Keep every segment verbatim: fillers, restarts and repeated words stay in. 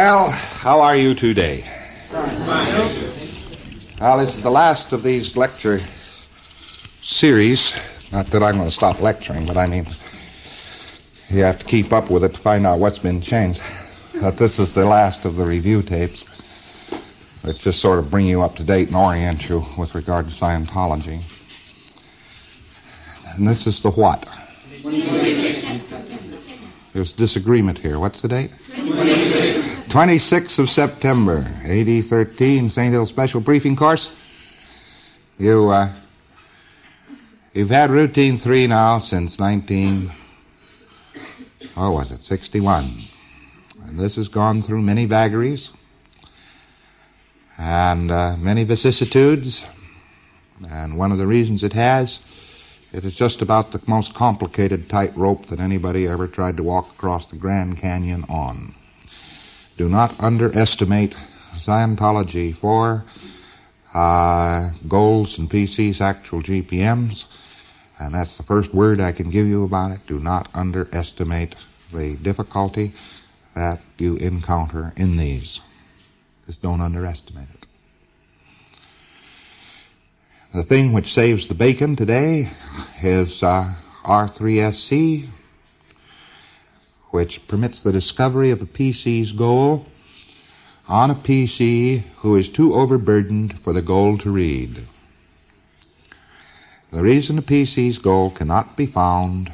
Well, how are you today? Well, this is the last of these lecture series. Not that I'm going to stop lecturing, but I mean, you have to keep up with it to find out what's been changed. But this is the last of the review tapes. It's just sort of bring you up to date and orient you with regard to Scientology. And this is the what? There's disagreement here. What's the date? twenty-sixth. twenty-sixth of September, A D thirteen, Saint Hill Special Briefing Course. You, uh, you've had routine three now since nineteen, oh, was it, sixty-one. And this has gone through many vagaries and uh, many vicissitudes. And one of the reasons it has, it is just about the most complicated tightrope that anybody ever tried to walk across the Grand Canyon on. Do not underestimate Scientology for uh, goals and P Cs, actual G P Ms, and that's the first word I can give you about it. Do not underestimate the difficulty that you encounter in these. Just don't underestimate it. The thing which saves the bacon today is uh, R three S C, which permits the discovery of a P C's goal on a P C who is too overburdened for the goal to read. The reason a P C's goal cannot be found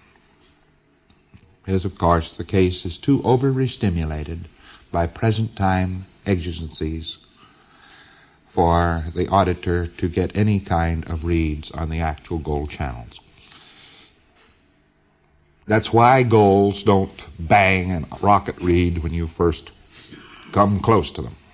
is, of course, the case is too over-restimulated by present-time exigencies for the auditor to get any kind of reads on the actual goal channels. That's why goals don't bang and rocket read when you first come close to them.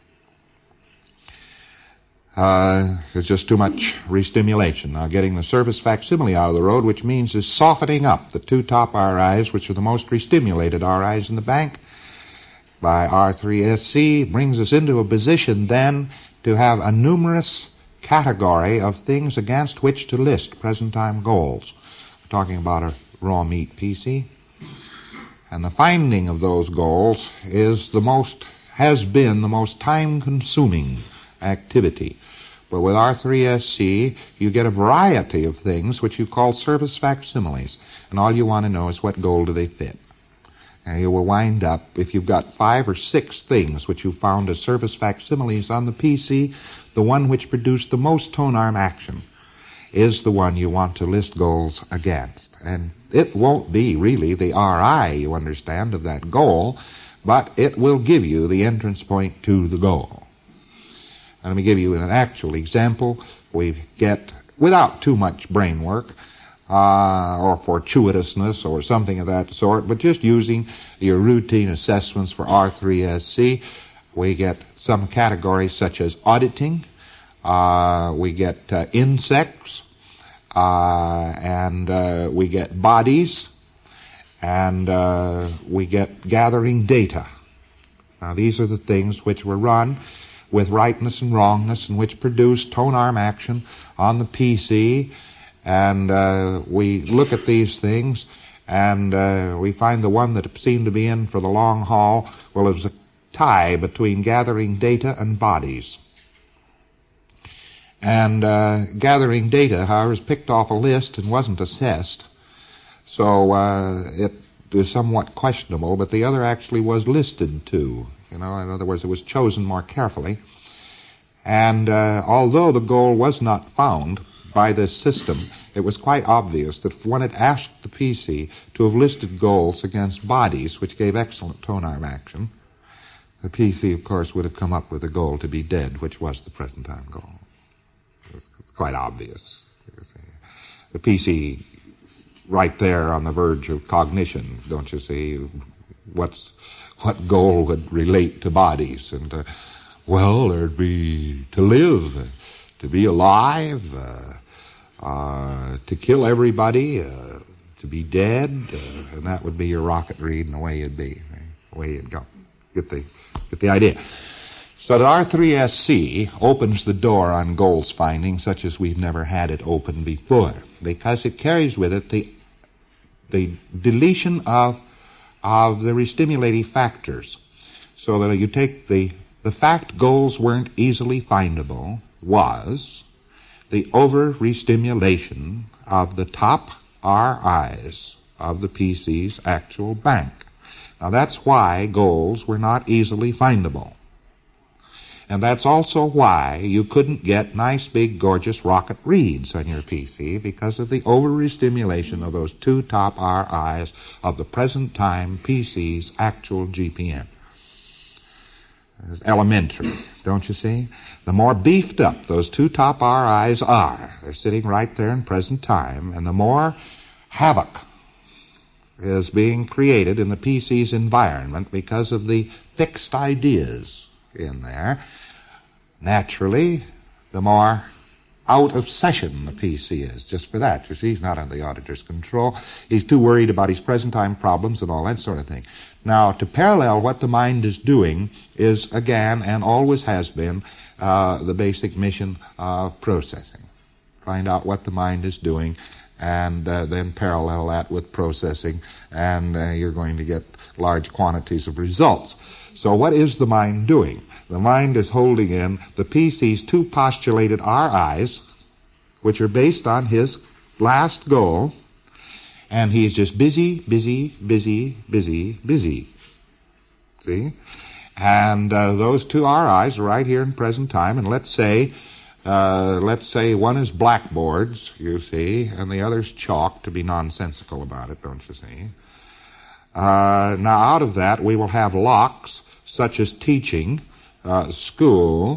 Uh, there's just too much restimulation. Now, getting the surface facsimile out of the road, which means is softening up the two top R Is, which are the most restimulated R Is in the bank, by R three S C, brings us into a position then to have a numerous category of things against which to list present-time goals. We're talking about a raw meat P C. And the finding of those goals is the most, has been the most time-consuming activity. But with R three S C, you get a variety of things which you call surface facsimiles. And all you want to know is what goal do they fit. And you will wind up, if you've got five or six things which you found as surface facsimiles on the P C, the one which produced the most tone arm action is the one you want to list goals against. And it won't be really the R I, you understand, of that goal, but it will give you the entrance point to the goal. And let me give you an actual example. We get, without too much brain work, Uh, or fortuitousness or something of that sort, but just using your routine assessments for R three S C, we get some categories such as auditing, uh, we get uh, insects, uh, and uh, we get bodies, and uh, we get gathering data. Now, these are the things which were run with rightness and wrongness and which produce tone arm action on the P C. And uh, we look at these things, and uh, we find the one that seemed to be in for the long haul, well, it was a tie between gathering data and bodies. And uh, gathering data, however, is picked off a list and wasn't assessed. So uh, it is somewhat questionable, but the other actually was listed too. You know, in other words, it was chosen more carefully. And uh, although the goal was not found by this system, it was quite obvious that if one had asked the P C to have listed goals against bodies, which gave excellent tone arm action, the P C, of course, would have come up with a goal to be dead, which was the present time goal. It's, it's quite obvious. The P C, right there on the verge of cognition, don't you see? What's what goal would relate to bodies? And uh, well, there'd be to live, to be alive. Uh, Uh, to kill everybody, uh, to be dead, uh, and that would be your rocket read, and away you'd be, right? Away you'd go. Get the, get the idea. So the R three S C opens the door on goals finding such as we've never had it open before, because it carries with it the the deletion of of the restimulating factors. So that you take the, the fact goals weren't easily findable was the over-restimulation of the top R Is of the P C's actual bank. Now that's why goals were not easily findable. And that's also why you couldn't get nice, big, gorgeous rocket reads on your P C, because of the over-restimulation of those two top R Is of the present time P C's actual G P M. It's elementary, don't you see? The more beefed up those two top R Is are, they're sitting right there in present time, and the more havoc is being created in the P C's environment because of the fixed ideas in there, naturally, the more out of session the P C is. Just for that, you see, he's not under the auditor's control. He's too worried about his present time problems and all that sort of thing. Now, to parallel what the mind is doing is, again, and always has been, uh, the basic mission of processing. Find out what the mind is doing, and uh, then parallel that with processing, and uh, you're going to get large quantities of results. So what is the mind doing? The mind is holding in the P C's two postulated R Is, which are based on his last goal, and he's just busy, busy, busy, busy, busy. See? And uh, those two R Is are right here in present time, and let's say, uh, let's say one is blackboards, you see, and the other's chalk, to be nonsensical about it, don't you see? Uh, now, out of that, we will have locks, such as teaching, uh, school,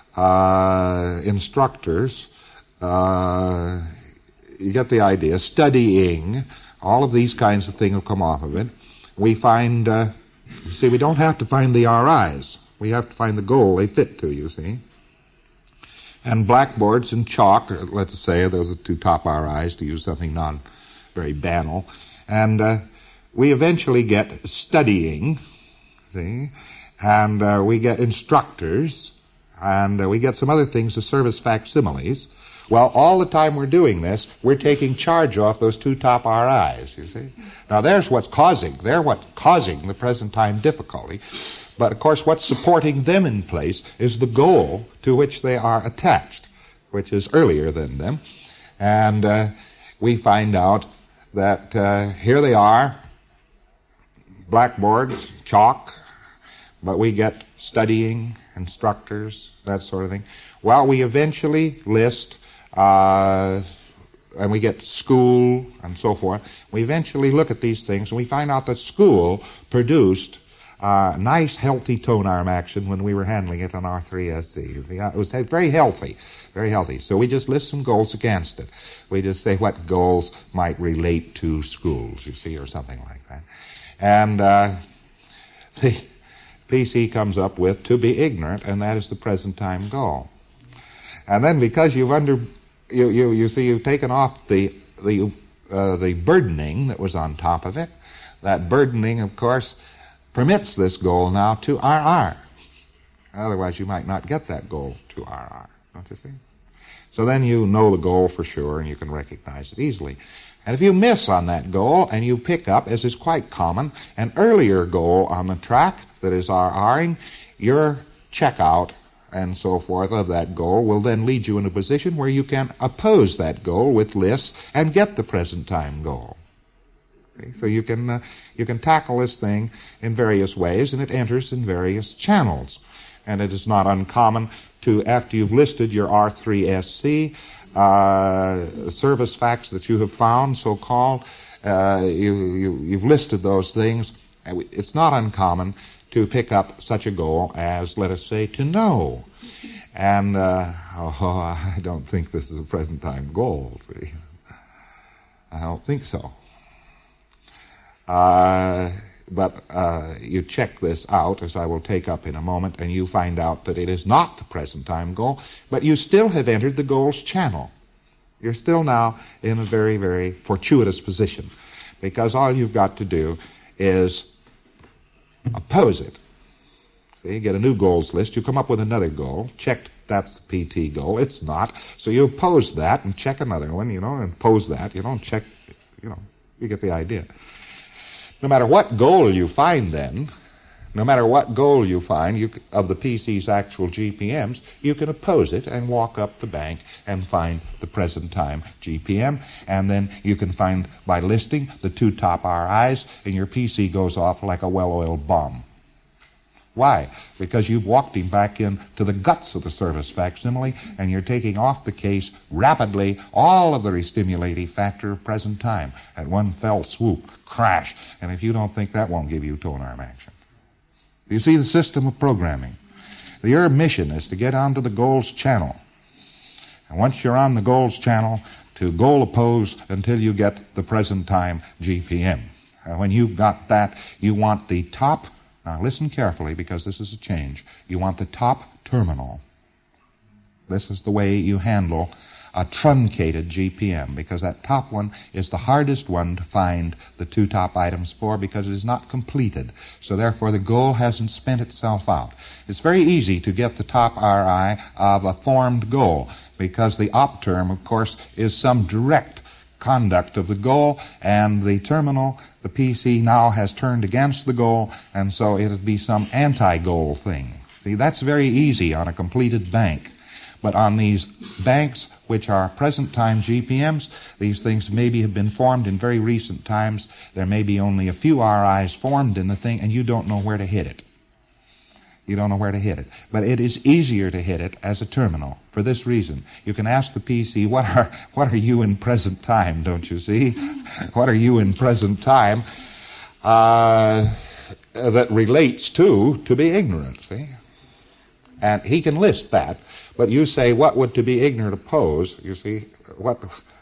uh, instructors, uh, you get the idea, studying, all of these kinds of things will come off of it. We find, uh, you see, we don't have to find the R Is. We have to find the goal they fit to, you see. And blackboards and chalk, let's say, those are the two top R Is, to use something non very banal. And uh, we eventually get studying, see, and uh, we get instructors, and uh, we get some other things to serve as facsimiles. Well, all the time we're doing this, we're taking charge off those two top R Is, you see. Now, there's what's causing, they're what's causing the present time difficulty. But, of course, what's supporting them in place is the goal to which they are attached, which is earlier than them. And uh, we find out that uh, here they are, blackboards, chalk, but we get studying, instructors, that sort of thing. Well, we eventually list, uh, and we get school and so forth. We eventually look at these things, and we find out that school produced uh, nice, healthy tone arm action when we were handling it on R three S C. You see, it was very healthy, very healthy. So we just list some goals against it. We just say what goals might relate to schools, you see, or something like that. And uh, the P C comes up with to be ignorant, and that is the present time goal. And then because you've under, you you, you see, you've taken off the the uh, the burdening that was on top of it. That burdening, of course, permits this goal now to R R. Otherwise, you might not get that goal to R R. Don't you see? So then you know the goal for sure, and you can recognize it easily. And if you miss on that goal and you pick up, as is quite common, an earlier goal on the track that is RRing, your checkout and so forth of that goal will then lead you in a position where you can oppose that goal with lists and get the present time goal. Okay? So you can uh, you can tackle this thing in various ways, and it enters in various channels. And it is not uncommon to, after you've listed your R three S C, Uh, service facts that you have found, so-called, uh, you, you, you've listed those things. It's not uncommon to pick up such a goal as, let us say, to know. And, uh, oh, I don't think this is a present time goal, see. I don't think so. Uh, but uh, you check this out, as I will take up in a moment, and you find out that it is not the present time goal, but you still have entered the goal's channel. You're still now in a very, very fortuitous position, because all you've got to do is oppose it. See, get a new goals list, you come up with another goal, check that's the P T goal, it's not, so you oppose that and check another one, you know, and oppose that, you don't check, you know, you get the idea. No matter what goal you find then, no matter what goal you find you, of the P C's actual G P Ms, you can oppose it and walk up the bank and find the present time G P M. And then you can find, by listing, the two top R Is, and your P C goes off like a well-oiled bomb. Why? Because you've walked him back into the guts of the service facsimile, and you're taking off the case rapidly all of the restimulating factor of present time at one fell swoop, crash. And if you don't think that won't give you tone arm action. You see the system of programming. Your mission is to get onto the goals channel. And once you're on the goals channel, to goal oppose until you get the present time G P M. And when you've got that, you want the top, now listen carefully because this is a change, you want the top terminal. This is the way you handle a truncated G P M, because that top one is the hardest one to find the two top items for, because it is not completed. So therefore the goal hasn't spent itself out. It's very easy to get the top R I of a formed goal, because the op term, of course, is some direct conduct of the goal, and the terminal, the P C, now has turned against the goal, and so it'll be some anti-goal thing. See, that's very easy on a completed bank. But on these banks, which are present-time G P Ms, these things maybe have been formed in very recent times. There may be only a few R Is formed in the thing, and you don't know where to hit it. You don't know where to hit it. But it is easier to hit it as a terminal for this reason. You can ask the P C, what are, what are you in present time, don't you see? What are you in present time uh, that relates to to be ignorant, see? And he can list that. But you say, what would to be ignorant oppose? You see, what?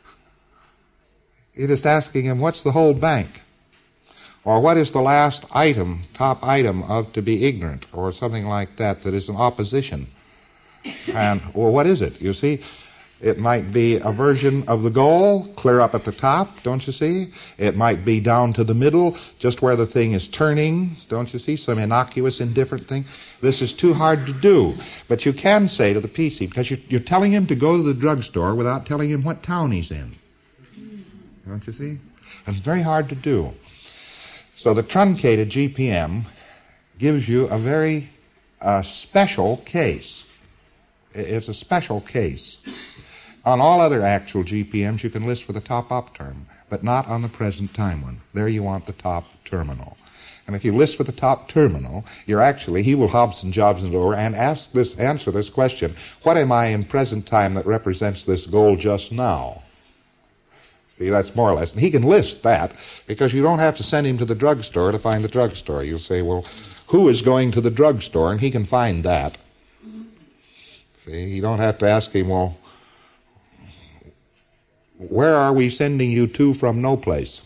You're just asking him, what's the whole bank? Or what is the last item, top item of to be ignorant? Or something like that, that is an opposition. And, well, what is it? You see, it might be a version of the goal, clear up at the top, don't you see? It might be down to the middle, just where the thing is turning, don't you see? Some innocuous, indifferent thing. This is too hard to do. But you can say to the P C, because you're, you're telling him to go to the drugstore without telling him what town he's in. Don't you see? It's very hard to do. So the truncated G P M gives you a very uh, special case. It's a special case. On all other actual G P Ms, you can list for the top op term, but not on the present time one. There you want the top terminal. And if you list for the top terminal, you're actually, he will Hobson Jobson it over and ask this, answer this question, what am I in present time that represents this goal just now? See, that's more or less. And he can list that, because you don't have to send him to the drugstore to find the drugstore. You'll say, well, who is going to the drugstore? And he can find that. See, you don't have to ask him, well, where are we sending you to from no place?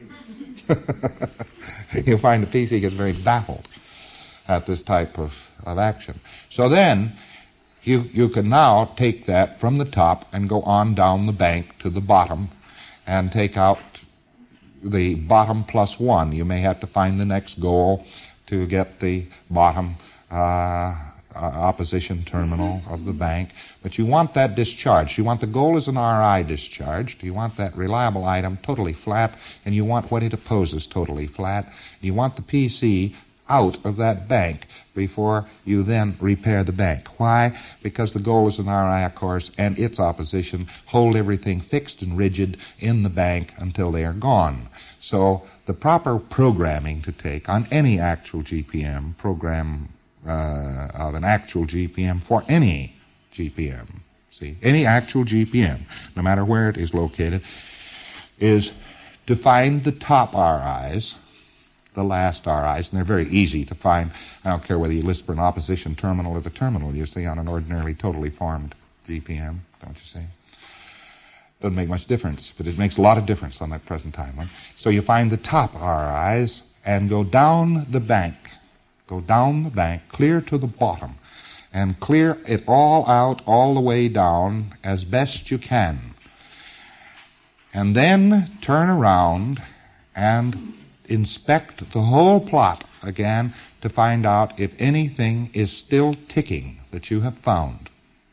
You'll find the P C gets very baffled at this type of, of action. So then, you, you can now take that from the top and go on down the bank to the bottom and take out the bottom plus one. You may have to find the next goal to get the bottom uh, uh, opposition terminal of the bank. But you want that discharged. You want the goal as an R I discharged. You want that reliable item totally flat, and you want what it opposes totally flat. You want the P C out of that bank before you then repair the bank. Why? Because the goal is an R I, of course, and its opposition hold everything fixed and rigid in the bank until they are gone. So the proper programming to take on any actual G P M, program uh, of an actual G P M for any G P M, see, any actual G P M, no matter where it is located, is to find the top R Is, the last R Is, and they're very easy to find. I don't care whether you list for an opposition terminal or the terminal, you see, on an ordinarily totally formed G P M, don't you see? Doesn't make much difference, but it makes a lot of difference on that present time one. So you find the top R Is and go down the bank, go down the bank, clear to the bottom, and clear it all out all the way down as best you can. And then turn around and inspect the whole plot again to find out if anything is still ticking that you have found.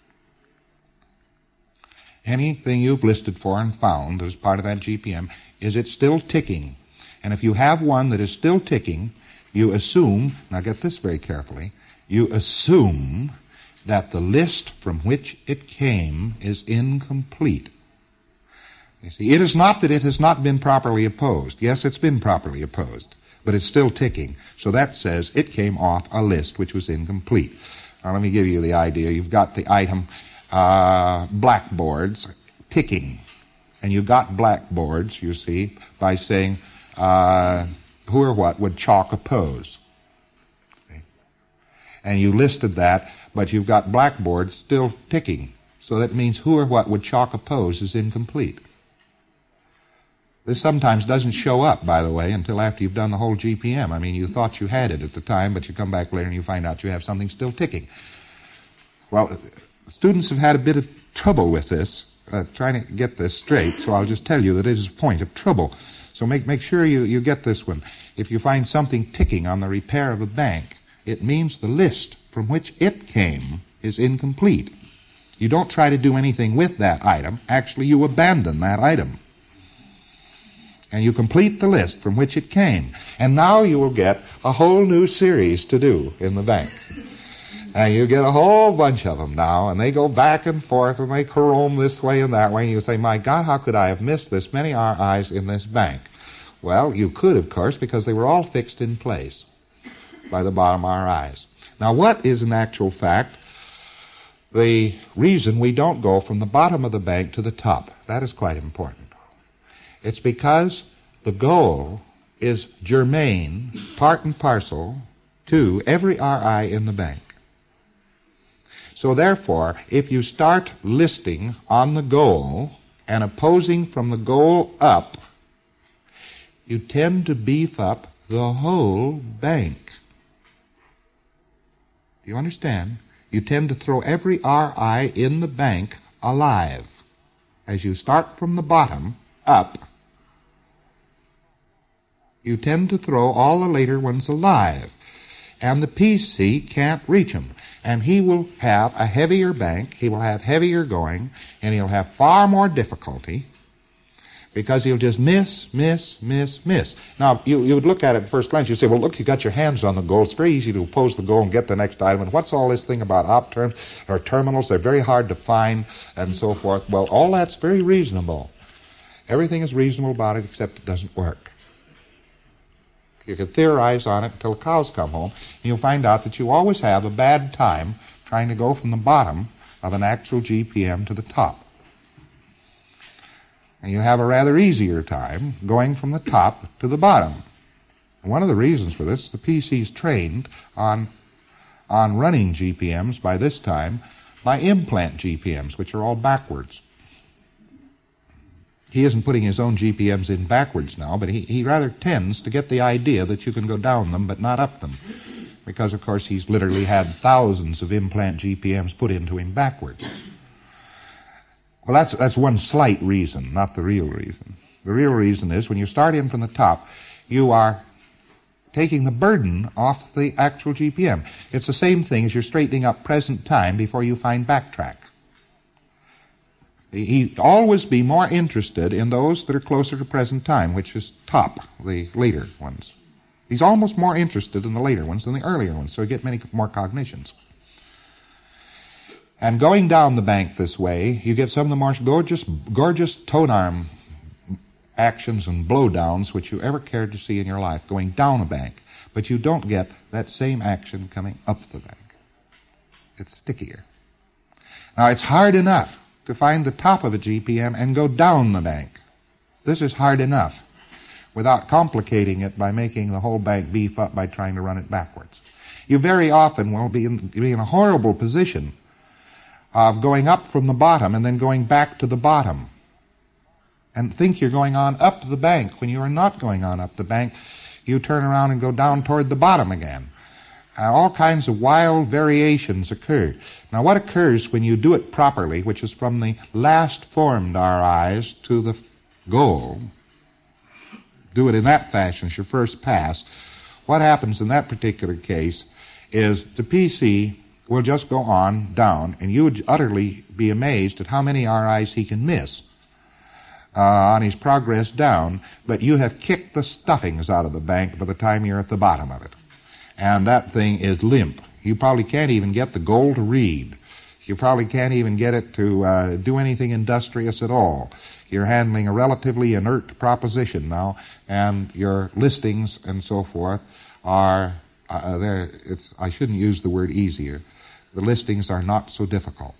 Anything you've listed for and found as part of that G P M, is it still ticking? And if you have one that is still ticking, you assume, now get this very carefully, you assume that the list from which it came is incomplete. You see, it is not that it has not been properly opposed. Yes, it's been properly opposed, but it's still ticking. So that says it came off a list which was incomplete. Now let me give you the idea. You've got the item uh, blackboards ticking. And you got blackboards, you see, by saying uh, who or what would chalk oppose. Okay. And you listed that, but you've got blackboards still ticking. So that means who or what would chalk oppose is incomplete. This sometimes doesn't show up, by the way, until after you've done the whole G P M. I mean, you thought you had it at the time, but you come back later and you find out you have something still ticking. Well, students have had a bit of trouble with this, uh, trying to get this straight, so I'll just tell you that it is a point of trouble. So make, make sure you, you get this one. If you find something ticking on the repair of a bank, it means the list from which it came is incomplete. You don't try to do anything with that item. Actually, you abandon that item. And you complete the list from which it came. And now you will get a whole new series to do in the bank. And you get a whole bunch of them now, and they go back and forth, and they roam this way and that way, and you say, my God, how could I have missed this many R Is in this bank? Well, you could, of course, because they were all fixed in place by the bottom R Is. Now, what is in actual fact the reason we don't go from the bottom of the bank to the top? That is quite important. It's because the goal is germane, part and parcel, to every R I in the bank. So therefore, if you start listing on the goal and opposing from the goal up, you tend to beef up the whole bank. Do you understand? You tend to throw every R I in the bank alive. As you start from the bottom up, you tend to throw all the later ones alive. And the P C can't reach them. And he will have a heavier bank, he will have heavier going, and he'll have far more difficulty because he'll just miss, miss, miss, miss. Now, you, you would look at it at first glance, you say, well, look, you got your hands on the goal. It's very easy to oppose the goal and get the next item. And what's all this thing about op terms or terminals? They're very hard to find and so forth. Well, all that's very reasonable. Everything is reasonable about it except it doesn't work. You can theorize on it until the cows come home, and you'll find out that you always have a bad time trying to go from the bottom of an actual G P M to the top. And you have a rather easier time going from the top to the bottom. And one of the reasons for this is the P C's trained on, on running G P Ms by this time by implant G P Ms, which are all backwards. He isn't putting his own G P Ms in backwards now, but he, he rather tends to get the idea that you can go down them but not up them. Because, of course, he's literally had thousands of implant G P Ms put into him backwards. Well, that's, that's one slight reason, not the real reason. The real reason is when you start in from the top, you are taking the burden off the actual G P M. It's the same thing as you're straightening up present time before you find backtrack. He'd always be more interested in those that are closer to present time, which is top, the later ones. He's almost more interested in the later ones than the earlier ones, so you get many more cognitions. And going down the bank this way, you get some of the most gorgeous, gorgeous tone arm actions and blowdowns which you ever cared to see in your life, going down a bank. But you don't get that same action coming up the bank. It's stickier. Now, it's hard enough to find the top of a G P M and go down the bank. This is hard enough without complicating it by making the whole bank beef up by trying to run it backwards. You very often will be in, be in a horrible position of going up from the bottom and then going back to the bottom and think you're going on up the bank when you are not going on up the bank. You turn around and go down toward the bottom again. And all kinds of wild variations occur. Now, what occurs when you do it properly, which is from the last formed R Is to the goal, do it in that fashion as your first pass, what happens in that particular case is the P C will just go on down, and you would utterly be amazed at how many R Is he can miss uh, on his progress down, but you have kicked the stuffings out of the bank by the time you're at the bottom of it. and that thing is limp. You probably can't even get the goal to read. You probably can't even get it to uh, do anything industrious at all. You're handling a relatively inert proposition now, and your listings and so forth are uh, there. It's I shouldn't use the word easier. The listings are not so difficult.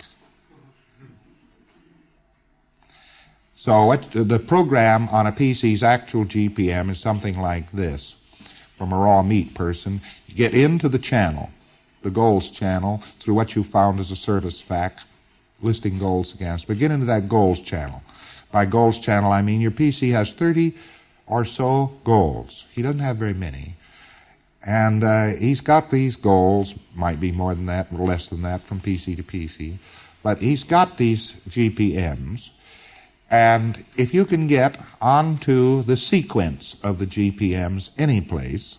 So what, the program on a P C's actual G P M is something like this. From a raw meat person, you get into the channel, the goals channel, through what you found as a service fac, listing goals against. But get into that goals channel. By goals channel, I mean your P C has thirty or so goals. He doesn't have very many. And uh, he's got these goals, might be more than that, or less than that, from P C to P C. But he's got these G P Ms. And if you can get onto the sequence of the G P Ms any place,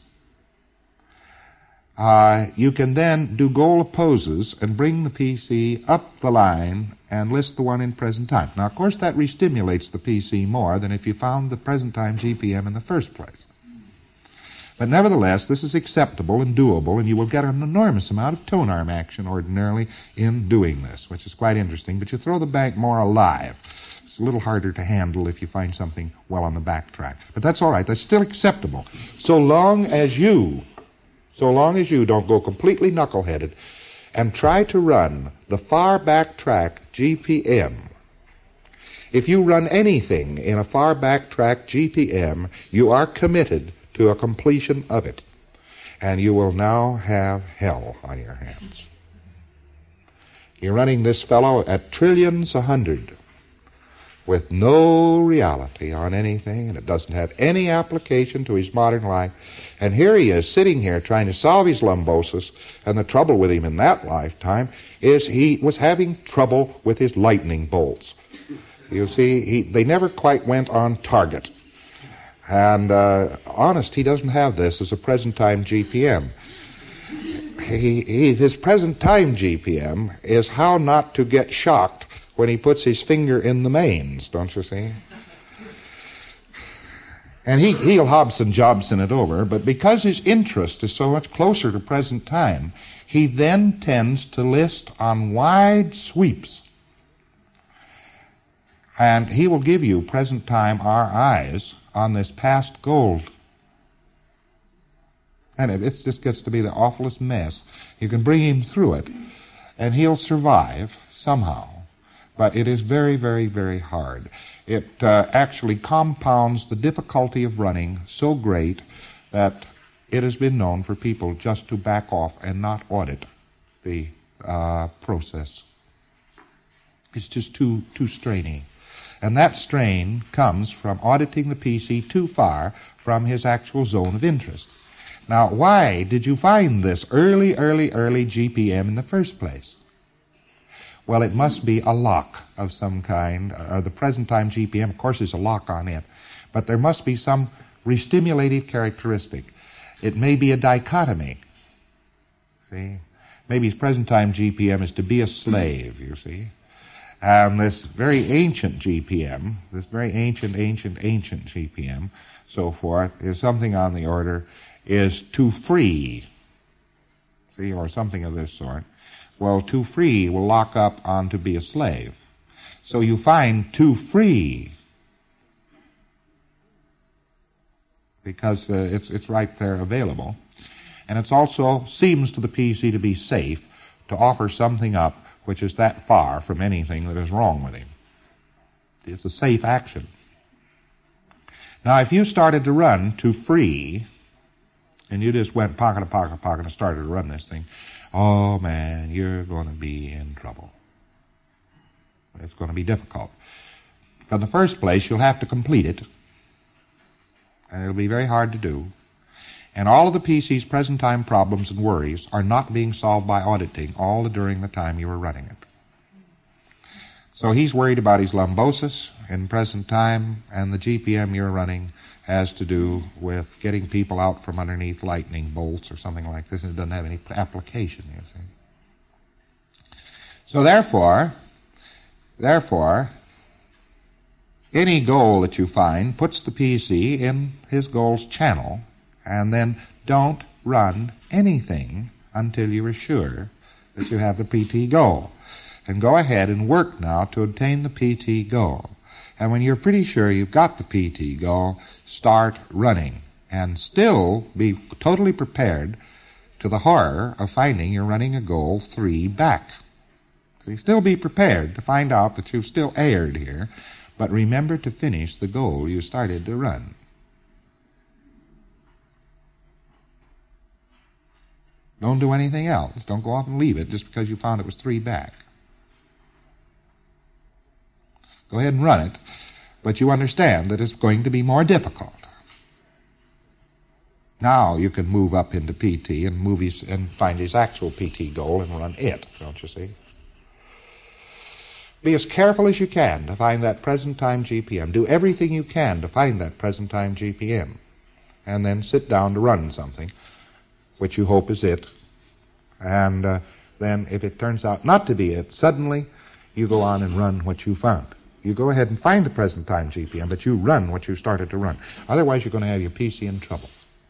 uh, you can then do goal opposes and bring the P C up the line and list the one in present time. Now, of course, that restimulates the P C more than if you found the present time G P M in the first place. But nevertheless, this is acceptable and doable, and you will get an enormous amount of tone arm action ordinarily in doing this, which is quite interesting. But you throw the bank more alive. It's a little harder to handle if you find something well on the backtrack. But that's all right. That's still acceptable. So long as you, so long as you don't go completely knuckleheaded and try to run the far back track G P M. If you run anything in a far back track G P M, you are committed to a completion of it. And you will now have hell on your hands. You're running this fellow at trillions a hundred with no reality on anything, and it doesn't have any application to his modern life. And here he is sitting here trying to solve his lumbosis, and the trouble with him in that lifetime is he was having trouble with his lightning bolts. You see, he, they never quite went on target. And uh, honest, he doesn't have this as a present-time G P M. He, he, his present-time G P M is how not to get shocked when he puts his finger in the mains, don't you see? And he, he'll Hobson Jobson it over, but because his interest is so much closer to present time, he then tends to list on wide sweeps. And he will give you present time R Is on this past gold. And it it's, just gets to be the awfulest mess. You can bring him through it, and he'll survive somehow. But it is very, very, very hard. It uh, actually compounds the difficulty of running so great that it has been known for people just to back off and not audit the uh, process. It's just too, too strainy. And that strain comes from auditing the P C too far from his actual zone of interest. Now, why did you find this early, early, early G P M in the first place? Well, it must be a lock of some kind. Uh, the present-time G P M, of course, is a lock on it. But there must be some restimulative characteristic. It may be a dichotomy. See? Maybe his present-time G P M is to be a slave, you see. And this very ancient G P M, this very ancient, ancient, ancient G P M, so forth, is something on the order, is to free, see, or something of this sort. Well, to free will lock up on to be a slave. So you find to free, because uh, it's, it's right there available. And it also seems to the P C to be safe to offer something up which is that far from anything that is wrong with him. It's a safe action. Now, if you started to run to free, and you just went pocket to pocket to pocket and started to run this thing, oh, man, you're going to be in trouble. It's going to be difficult. In the first place, you'll have to complete it, and it'll be very hard to do. And all of the P C's present-time problems and worries are not being solved by auditing all during the time you were running it. So he's worried about his lumbosis in present time, and the G P M you're running has to do with getting people out from underneath lightning bolts or something like this, and it doesn't have any application, you see. So therefore, therefore, any goal that you find puts the P C in his goals channel, and then don't run anything until you are sure that you have the P T goal. And go ahead and work now to obtain the P T goal. And when you're pretty sure you've got the P T goal, start running. And still be totally prepared to the horror of finding you're running a goal three back. So you still be prepared to find out that you've still erred here, but remember to finish the goal you started to run. Don't do anything else. Don't go off and leave it just because you found it was three back. Go ahead and run it, but you understand that it's going to be more difficult. Now you can move up into P T and move his, and find his actual P T goal and run it, don't you see? Be as careful as you can to find that present time G P M. Do everything you can to find that present time G P M. And then sit down to run something, which you hope is it. And uh, then if it turns out not to be it, suddenly you go on and run what you found. You go ahead and find the present time G P M, but you run what you started to run. Otherwise, you're going to have your P C in trouble.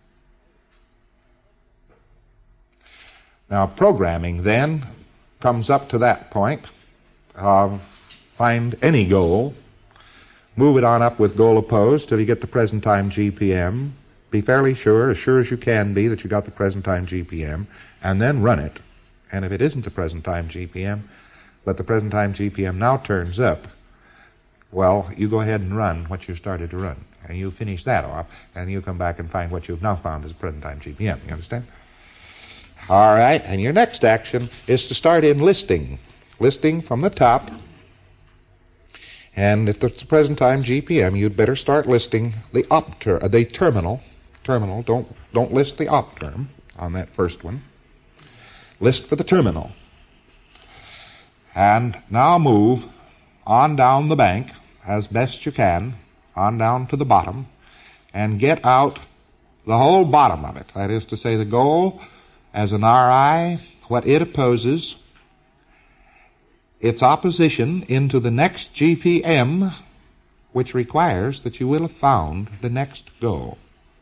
Now, programming then comes up to that point. Uh, find any goal, move it on up with goal opposed till you get the present time G P M. Be fairly sure, as sure as you can be, that you got the present time G P M, and then run it. And if it isn't the present time G P M, but the present time G P M now turns up, well, you go ahead and run what you started to run. And you finish that off, and you come back and find what you've now found as present time G P M. You understand? All right, and your next action is to start enlisting. Listing from the top. And if it's the present time G P M, you'd better start listing the op ter- uh, the terminal. Terminal. Don't don't list the op term on that first one. List for the terminal. And now move on down the bank as best you can, on down to the bottom, and get out the whole bottom of it. That is to say, the goal as an R I, what it opposes, its opposition into the next G P M, which requires that you will have found the next goal.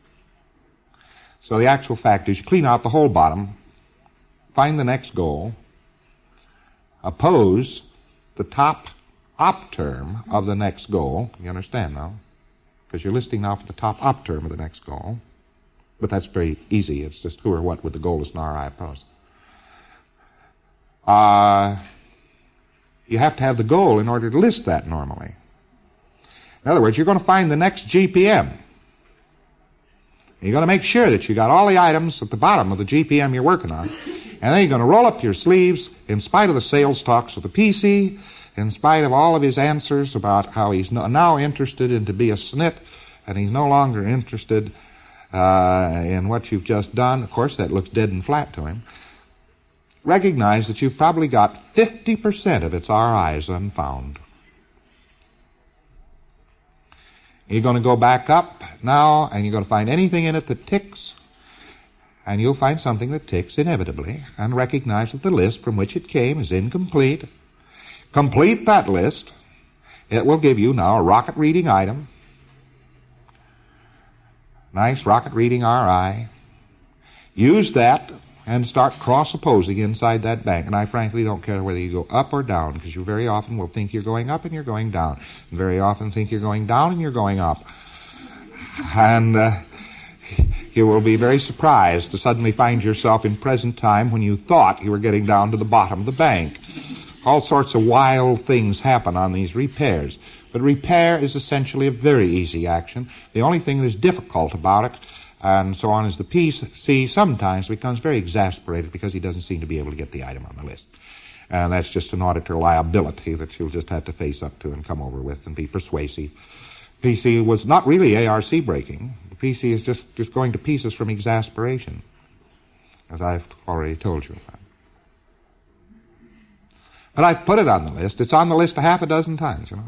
So the actual fact is you clean out the whole bottom, find the next goal, oppose the top op term of the next goal. You understand now? Because you're listing now for the top op term of the next goal. But that's very easy. It's just who or what would the goal as an R I oppose. Uh, you have to have the goal in order to list that normally. In other words, you're going to find the next G P M. You're going to make sure that you got all the items at the bottom of the G P M you're working on. And then you're going to roll up your sleeves in spite of the sales talks of the P C, in spite of all of his answers about how he's now interested in to be a S N I T, and he's no longer interested uh, in what you've just done. Of course, that looks dead and flat to him. Recognize that you've probably got fifty percent of its R Is unfound. You're going to go back up now, and you're going to find anything in it that ticks, and you'll find something that ticks inevitably, and recognize that the list from which it came is incomplete. Complete that list. It will give you now a rocket reading item. Nice rocket reading R I. Use that and start cross-opposing inside that bank. And I frankly don't care whether you go up or down, because you very often will think you're going up and you're going down. And very often think you're going down and you're going up. And uh, you will be very surprised to suddenly find yourself in present time when you thought you were getting down to the bottom of the bank. All sorts of wild things happen on these repairs. But repair is essentially a very easy action. The only thing that is difficult about it and so on is the P C sometimes becomes very exasperated because he doesn't seem to be able to get the item on the list. And that's just an auditor liability that you'll just have to face up to and come over with and be persuasive. P C was not really A R C breaking. The P C is just, just going to pieces from exasperation, as I've already told you about. But I've put it on the list. It's on the list a half a dozen times, you know.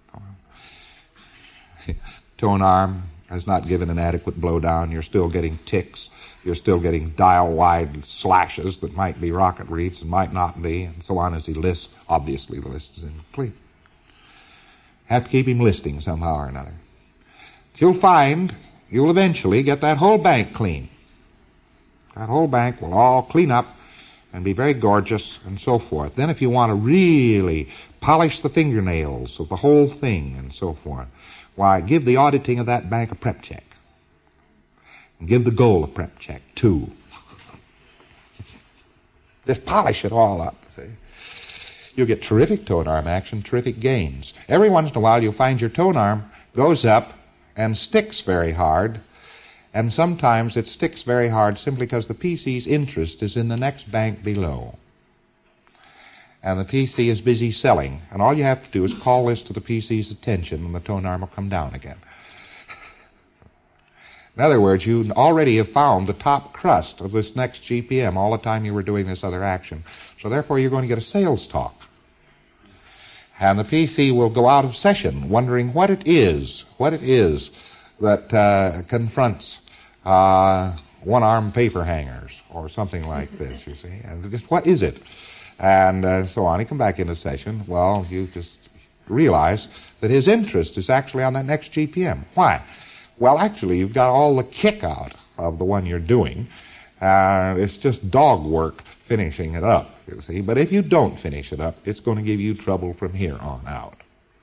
Tone arm has not given an adequate blowdown. You're still getting ticks. You're still getting dial-wide slashes that might be rocket reads and might not be, and so on as he lists. Obviously, the list is incomplete. Have to keep him listing somehow or another. You'll find you'll eventually get that whole bank clean. That whole bank will all clean up and be very gorgeous and so forth. Then if you want to really polish the fingernails of the whole thing and so forth, why, give the auditing of that bank a prep check. And give the goal a prep check, too. Just polish it all up, see. You'll get terrific tone arm action, terrific gains. Every once in a while you'll find your tone arm goes up and sticks very hard, and sometimes it sticks very hard simply because the P C's interest is in the next bank below. And the P C is busy selling, and all you have to do is call this to the P C's attention and the tone arm will come down again. In other words, you already have found the top crust of this next G P M all the time you were doing this other action. So therefore you're going to get a sales talk. And the P C will go out of session wondering what it is, what it is that uh, confronts uh, one-arm paper hangers or something like this, you see. And just what is it? And uh, so on. He come back into session. Well, you just realize that his interest is actually on that next G P M. Why? Well, actually, you've got all the kick out of the one you're doing. Uh, it's just dog work finishing it up, you see. But if you don't finish it up, it's going to give you trouble from here on out.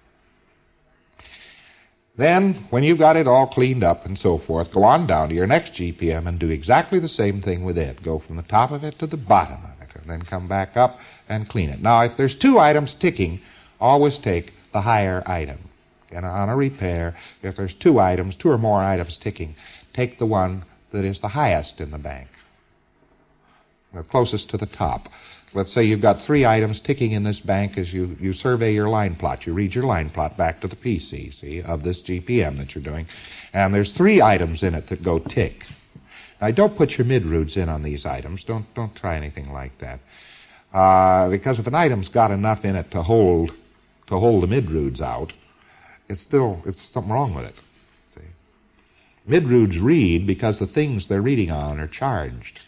Then, when you've got it all cleaned up and so forth, go on down to your next G P M and do exactly the same thing with it. Go from the top of it to the bottom of it, and then come back up and clean it. Now, if there's two items ticking, always take the higher item. And on a repair, if there's two items, two or more items ticking, take the one that is the highest in the bank, the closest to the top. Let's say you've got three items ticking in this bank as you, you survey your line plot. You read your line plot back to the P C, see, of this G P M that you're doing. And there's three items in it that go tick. Now, don't put your mid-roots in on these items. Don't, don't try anything like that. Uh, because if an item's got enough in it to hold, to hold the mid-roots out, it's still, it's something wrong with it. See? Mid-roots read because the things they're reading on are charged.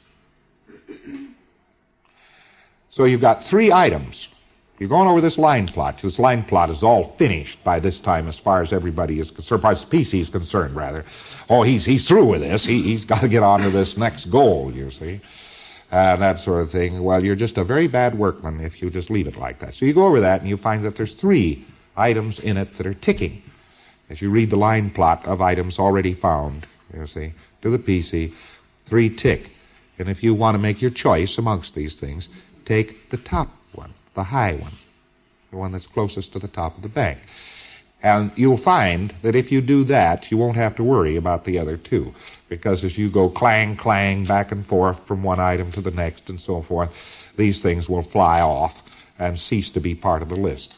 So you've got three items. You're going over this line plot. This line plot is all finished by this time as far as everybody is concerned, as far as the P C is concerned, rather. Oh, he's he's through with this. He, he's got to get on to this next goal, you see. Uh, that sort of thing. Well, you're just a very bad workman if you just leave it like that. So you go over that and you find that there's three items in it that are ticking. As you read the line plot of items already found, you see, to the P C, three tick. And if you want to make your choice amongst these things, take the top one, the high one, the one that's closest to the top of the bank. And you'll find that if you do that, you won't have to worry about the other two, because as you go clang, clang, back and forth from one item to the next and so forth, these things will fly off and cease to be part of the list.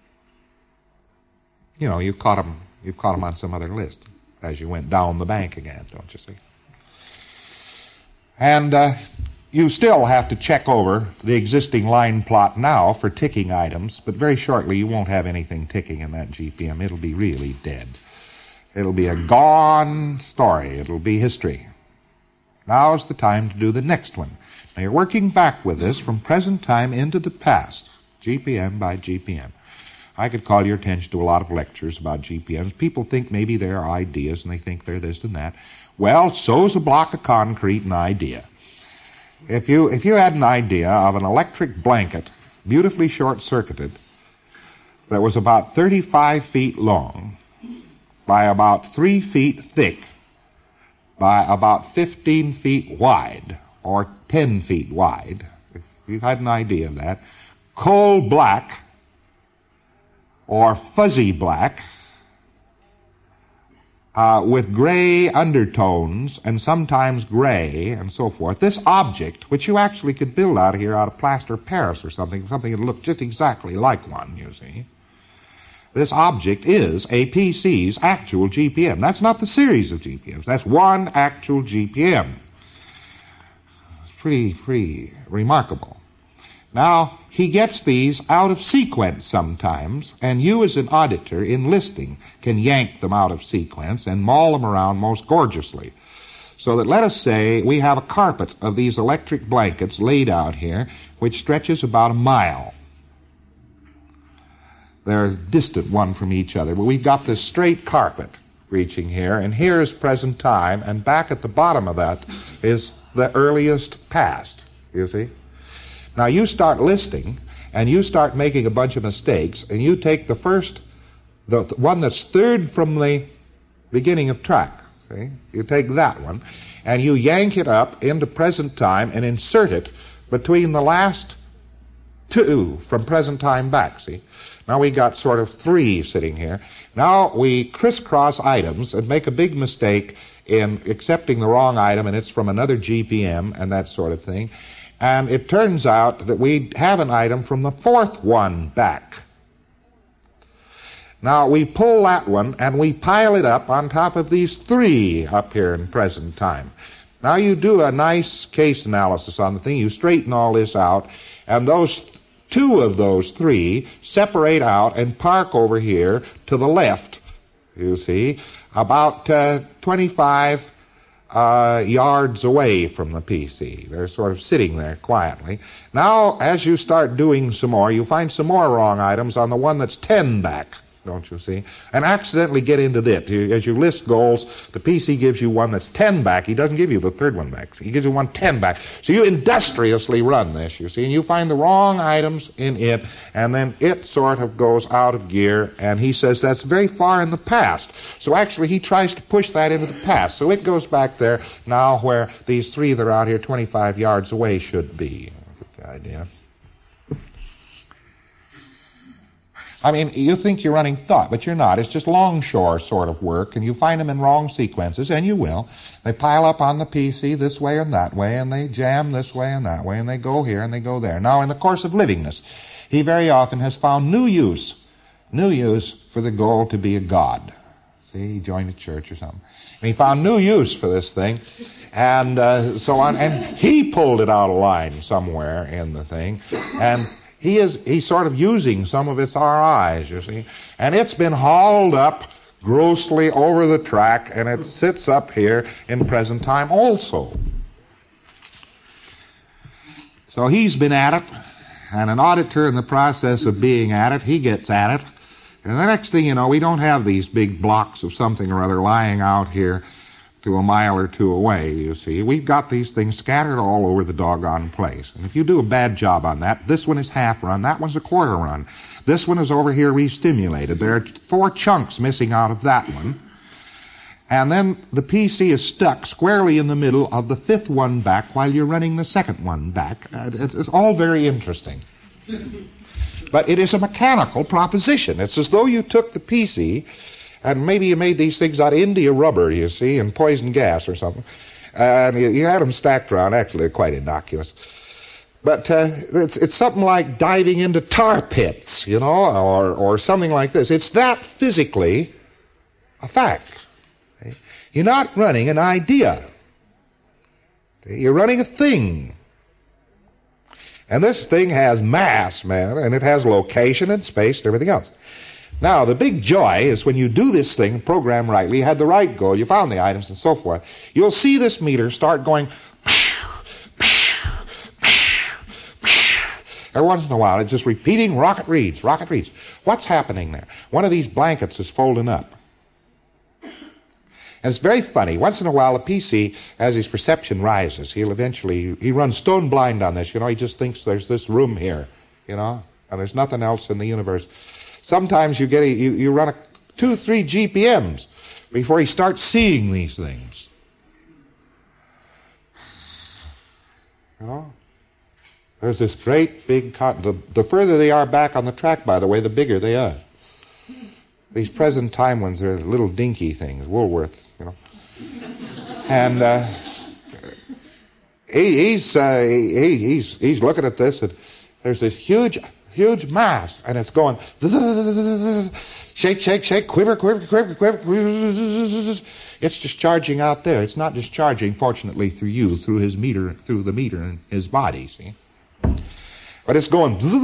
You know, you caught them, you caught them on some other list as you went down the bank again, don't you see? And uh, you still have to check over the existing line plot now for ticking items, but very shortly you won't have anything ticking in that G P M. It'll be really dead. It'll be a gone story. It'll be history. Now's the time to do the next one. Now you're working back with this from present time into the past, G P M by G P M. I could call your attention to a lot of lectures about G P Ms. People think maybe they're ideas and they think they're this and that. Well, so's a block of concrete an idea. If you if you had an idea of an electric blanket, beautifully short-circuited, that was about thirty-five feet long, by about three feet thick, by about fifteen feet wide, or ten feet wide, if you had an idea of that, coal black, or fuzzy black, uh, with gray undertones and sometimes gray and so forth. This object, which you actually could build out of here out of plaster Paris or something, something that looked just exactly like one, you see. This object is a P C's actual G P M. That's not the series of G P Ms. That's one actual G P M. It's pretty, pretty remarkable. Now, he gets these out of sequence sometimes, and you as an auditor in listing can yank them out of sequence and maul them around most gorgeously. So that, let us say, we have a carpet of these electric blankets laid out here, which stretches about a mile. They're distant one from each other, but we've got this straight carpet reaching here, and here is present time, and back at the bottom of that is the earliest past, you see. Now you start listing, and you start making a bunch of mistakes, and you take the first, the, the one that's third from the beginning of track, see? You take that one, and you yank it up into present time and insert it between the last two from present time back, see? Now we got sort of three sitting here. Now we crisscross items and make a big mistake in accepting the wrong item, and it's from another G P M and that sort of thing. And it turns out that we have an item from the fourth one back. Now we pull that one and we pile it up on top of these three up here in present time. Now you do a nice case analysis on the thing. You straighten all this out, and those two of those three separate out and park over here to the left, you see, about uh, twenty-five uh, yards away from the P C. They're sort of sitting there quietly. Now, as you start doing some more, you find some more wrong items on the one that's ten back, don't you see, and accidentally get into it. You, as you list goals, the P C gives you one that's ten back. He doesn't give you the third one back. He gives you one ten back. So you industriously run this, you see, and you find the wrong items in it, and then it sort of goes out of gear, and he says that's very far in the past. So actually he tries to push that into the past. So it goes back there now where these three that are out here twenty-five yards away should be. That's the idea. I mean, you think you're running thought, but you're not. It's just longshore sort of work, and you find them in wrong sequences, and you will. They pile up on the P C this way and that way, and they jam this way and that way, and they go here and they go there. Now, in the course of living this, he very often has found new use, new use for the goal to be a god. See, he joined a church or something. And he found new use for this thing, and uh, so on, and he pulled it out of line somewhere in the thing, and He is he's sort of using some of its R Is, you see. And it's been hauled up grossly over the track, and it sits up here in present time also. So he's been at it, and an auditor in the process of being at it, he gets at it. And the next thing you know, we don't have these big blocks of something or other lying out here to a mile or two away, you see. We've got these things scattered all over the doggone place. And if you do a bad job on that, this one is half run, that one's a quarter run. This one is over here re-stimulated. There are four chunks missing out of that one. And then the P C is stuck squarely in the middle of the fifth one back while you're running the second one back. Uh, it's all very interesting. But it is a mechanical proposition. It's as though you took the P C, and maybe you made these things out of India rubber, you see, and poison gas or something. And you, you had them stacked around. Actually, they're quite innocuous. But uh, it's, it's something like diving into tar pits, you know, or, or something like this. It's that physically a fact. You're not running an idea. You're running a thing. And this thing has mass, man, and it has location and space and everything else. Now, the big joy is when you do this thing, program rightly, you had the right goal, you found the items and so forth, you'll see this meter start going every once in a while. It's just repeating rocket reads, rocket reads. What's happening there? One of these blankets is folding up. And it's very funny. Once in a while, a P C, as his perception rises, he'll eventually, he runs stone blind on this. You know, he just thinks there's this room here, you know, and there's nothing else in the universe. Sometimes you get a, you, you run a two, three G P Ms before he starts seeing these things. You know? There's this great big, con- the, the further they are back on the track, by the way, the bigger they are. These present time ones are little dinky things, Woolworths, you know. And uh, he, he's, uh, he, he's he's looking at this, and there's this huge, huge mass, and it's going shake, shake, shake, quiver, quiver, quiver, quiver. It's discharging out there. It's not discharging, fortunately, through you, through his meter, through the meter in his body. See. But it's going, you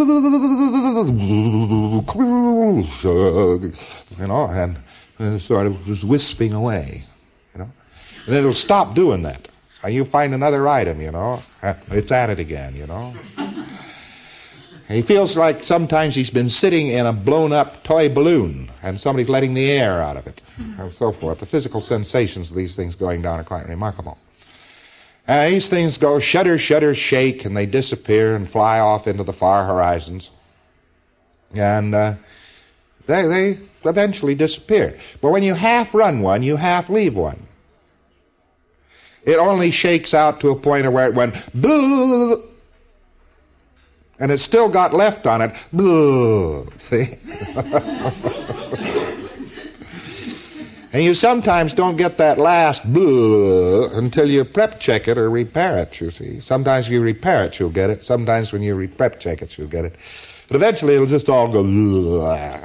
know, and, and it's sort of just wisping away, you know. And it'll stop doing that. And you find another item, you know. It's at it again, you know. He feels like sometimes he's been sitting in a blown-up toy balloon and somebody's letting the air out of it, and so forth. The physical sensations of these things going down are quite remarkable. Uh, these things go shudder, shudder, shake, and they disappear and fly off into the far horizons. And uh, they, they eventually disappear. But when you half run one, you half leave one. It only shakes out to a point where it went boo, and it's still got left on it. Boo, see? And you sometimes don't get that last boo until you prep check it or repair it, you see. Sometimes if you repair it, you'll get it. Sometimes when you re-prep check it, you'll get it. But eventually it'll just all go boo.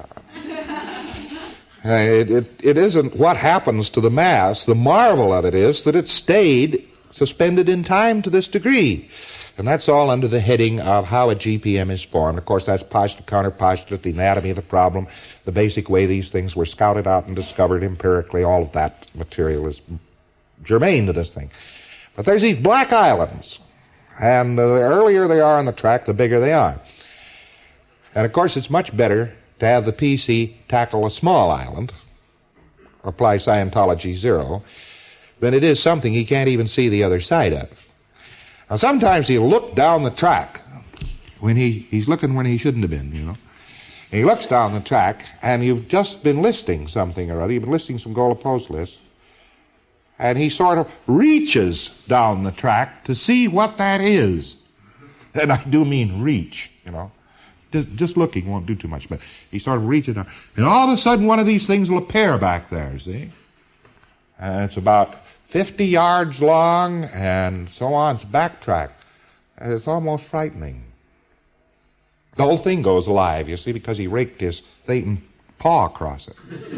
It, it, it isn't what happens to the mass. The marvel of it is that it stayed suspended in time to this degree. And that's all under the heading of how a G P M is formed. Of course, that's postulate, counterpostulate, the anatomy of the problem, the basic way these things were scouted out and discovered empirically. All of that material is germane to this thing. But there's these black islands. And uh, the earlier they are on the track, the bigger they are. And, of course, it's much better to have the P C tackle a small island, apply Scientology zero, than it is something he can't even see the other side of. Now, sometimes he'll look down the track when he, he's looking when he shouldn't have been, you know. And he looks down the track, and you've just been listing something or other. You've been listing some goal of post lists. And he sort of reaches down the track to see what that is. And I do mean reach, you know. Just, just looking won't do too much, but he sort of reaches down. And all of a sudden, one of these things will appear back there, see? And it's about fifty yards long, and so on. It's backtrack. And it's almost frightening. The whole thing goes alive, you see, because he raked his Thetan paw across it.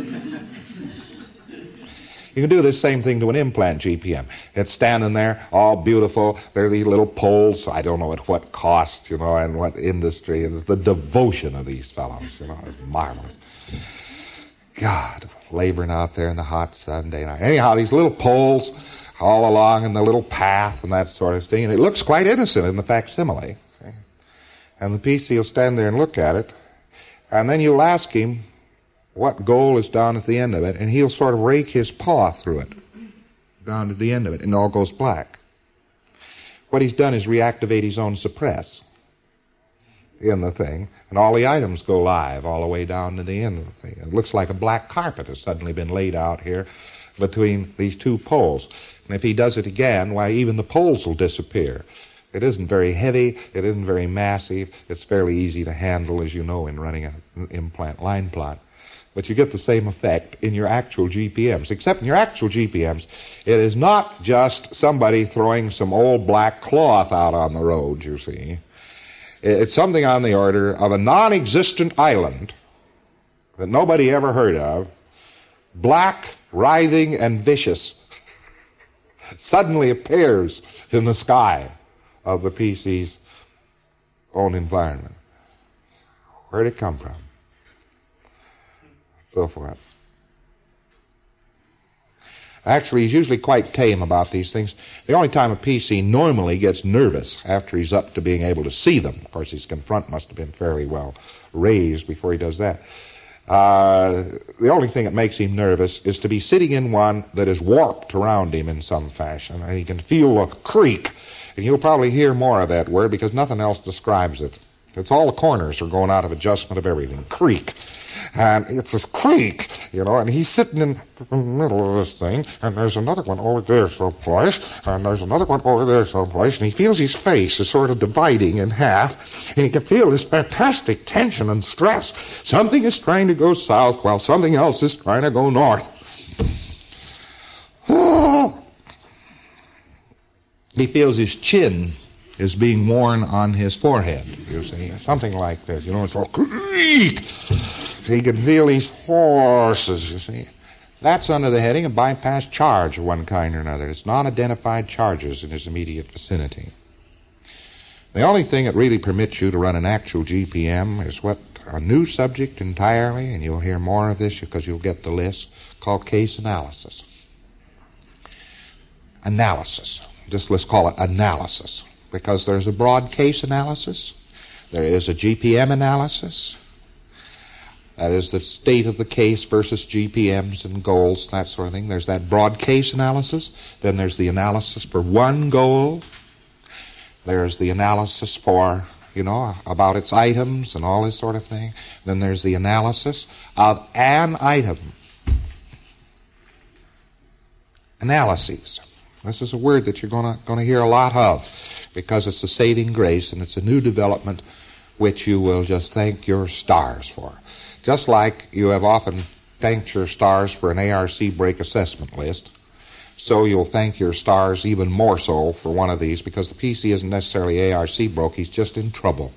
You can do this same thing to an implant G P M. It's standing there, all beautiful. There are these little poles. I don't know at what cost, you know, and what industry. And the devotion of these fellows, you know, is marvelous. God, laboring out there in the hot Sunday night. Anyhow, these little poles all along in the little path and that sort of thing. And it looks quite innocent in the facsimile. See? And the P C will stand there and look at it. And then you'll ask him what goal is down at the end of it. And he'll sort of rake his paw through it down to the end of it. And it all goes black. What he's done is reactivate his own suppress in the thing, and all the items go live all the way down to the end of the thing. It looks like a black carpet has suddenly been laid out here between these two poles. And if he does it again, why, even the poles will disappear. It isn't very heavy, it isn't very massive, it's fairly easy to handle, as you know, in running an implant line plot. But you get the same effect in your actual G P Ms, except in your actual G P Ms, it is not just somebody throwing some old black cloth out on the road, you see. It's something on the order of a non-existent island that nobody ever heard of, black, writhing, and vicious, suddenly appears in the sky of the P C's own environment. Where'd it come from? So forth. Actually, he's usually quite tame about these things. The only time a P C normally gets nervous after he's up to being able to see them. Of course, his confront must have been fairly well raised before he does that. Uh, the only thing that makes him nervous is to be sitting in one that is warped around him in some fashion. And he can feel a creak. And you'll probably hear more of that word because nothing else describes it. It's all the corners are going out of adjustment of everything. Creak. And it's this creak, you know, and he's sitting in the middle of this thing, and there's another one over there someplace, and there's another one over there someplace, and he feels his face is sort of dividing in half, and he can feel this fantastic tension and stress. Something is trying to go south while something else is trying to go north. He feels his chin is being worn on his forehead, you see, something like this, you know, it's all creak. He can feel these horses, you see. That's under the heading of bypass charge of one kind or another. It's non-identified charges in his immediate vicinity. The only thing that really permits you to run an actual G P M is what, a new subject entirely, and you'll hear more of this because you'll get the list, called case analysis. Analysis. Just let's call it analysis, because there's a broad case analysis, There is a G P M analysis. That is the state of the case versus G P Ms and goals, that sort of thing. There's that broad case analysis. Then there's the analysis for one goal. There's the analysis for, you know, about its items and all this sort of thing. Then there's the analysis of an item. Analyses. This is a word that you're going to going to hear a lot of because it's a saving grace and it's a new development which you will just thank your stars for. Just like you have often thanked your stars for an A R C break assessment list, so you'll thank your stars even more so for one of these because the P C isn't necessarily A R C broke, he's just in trouble.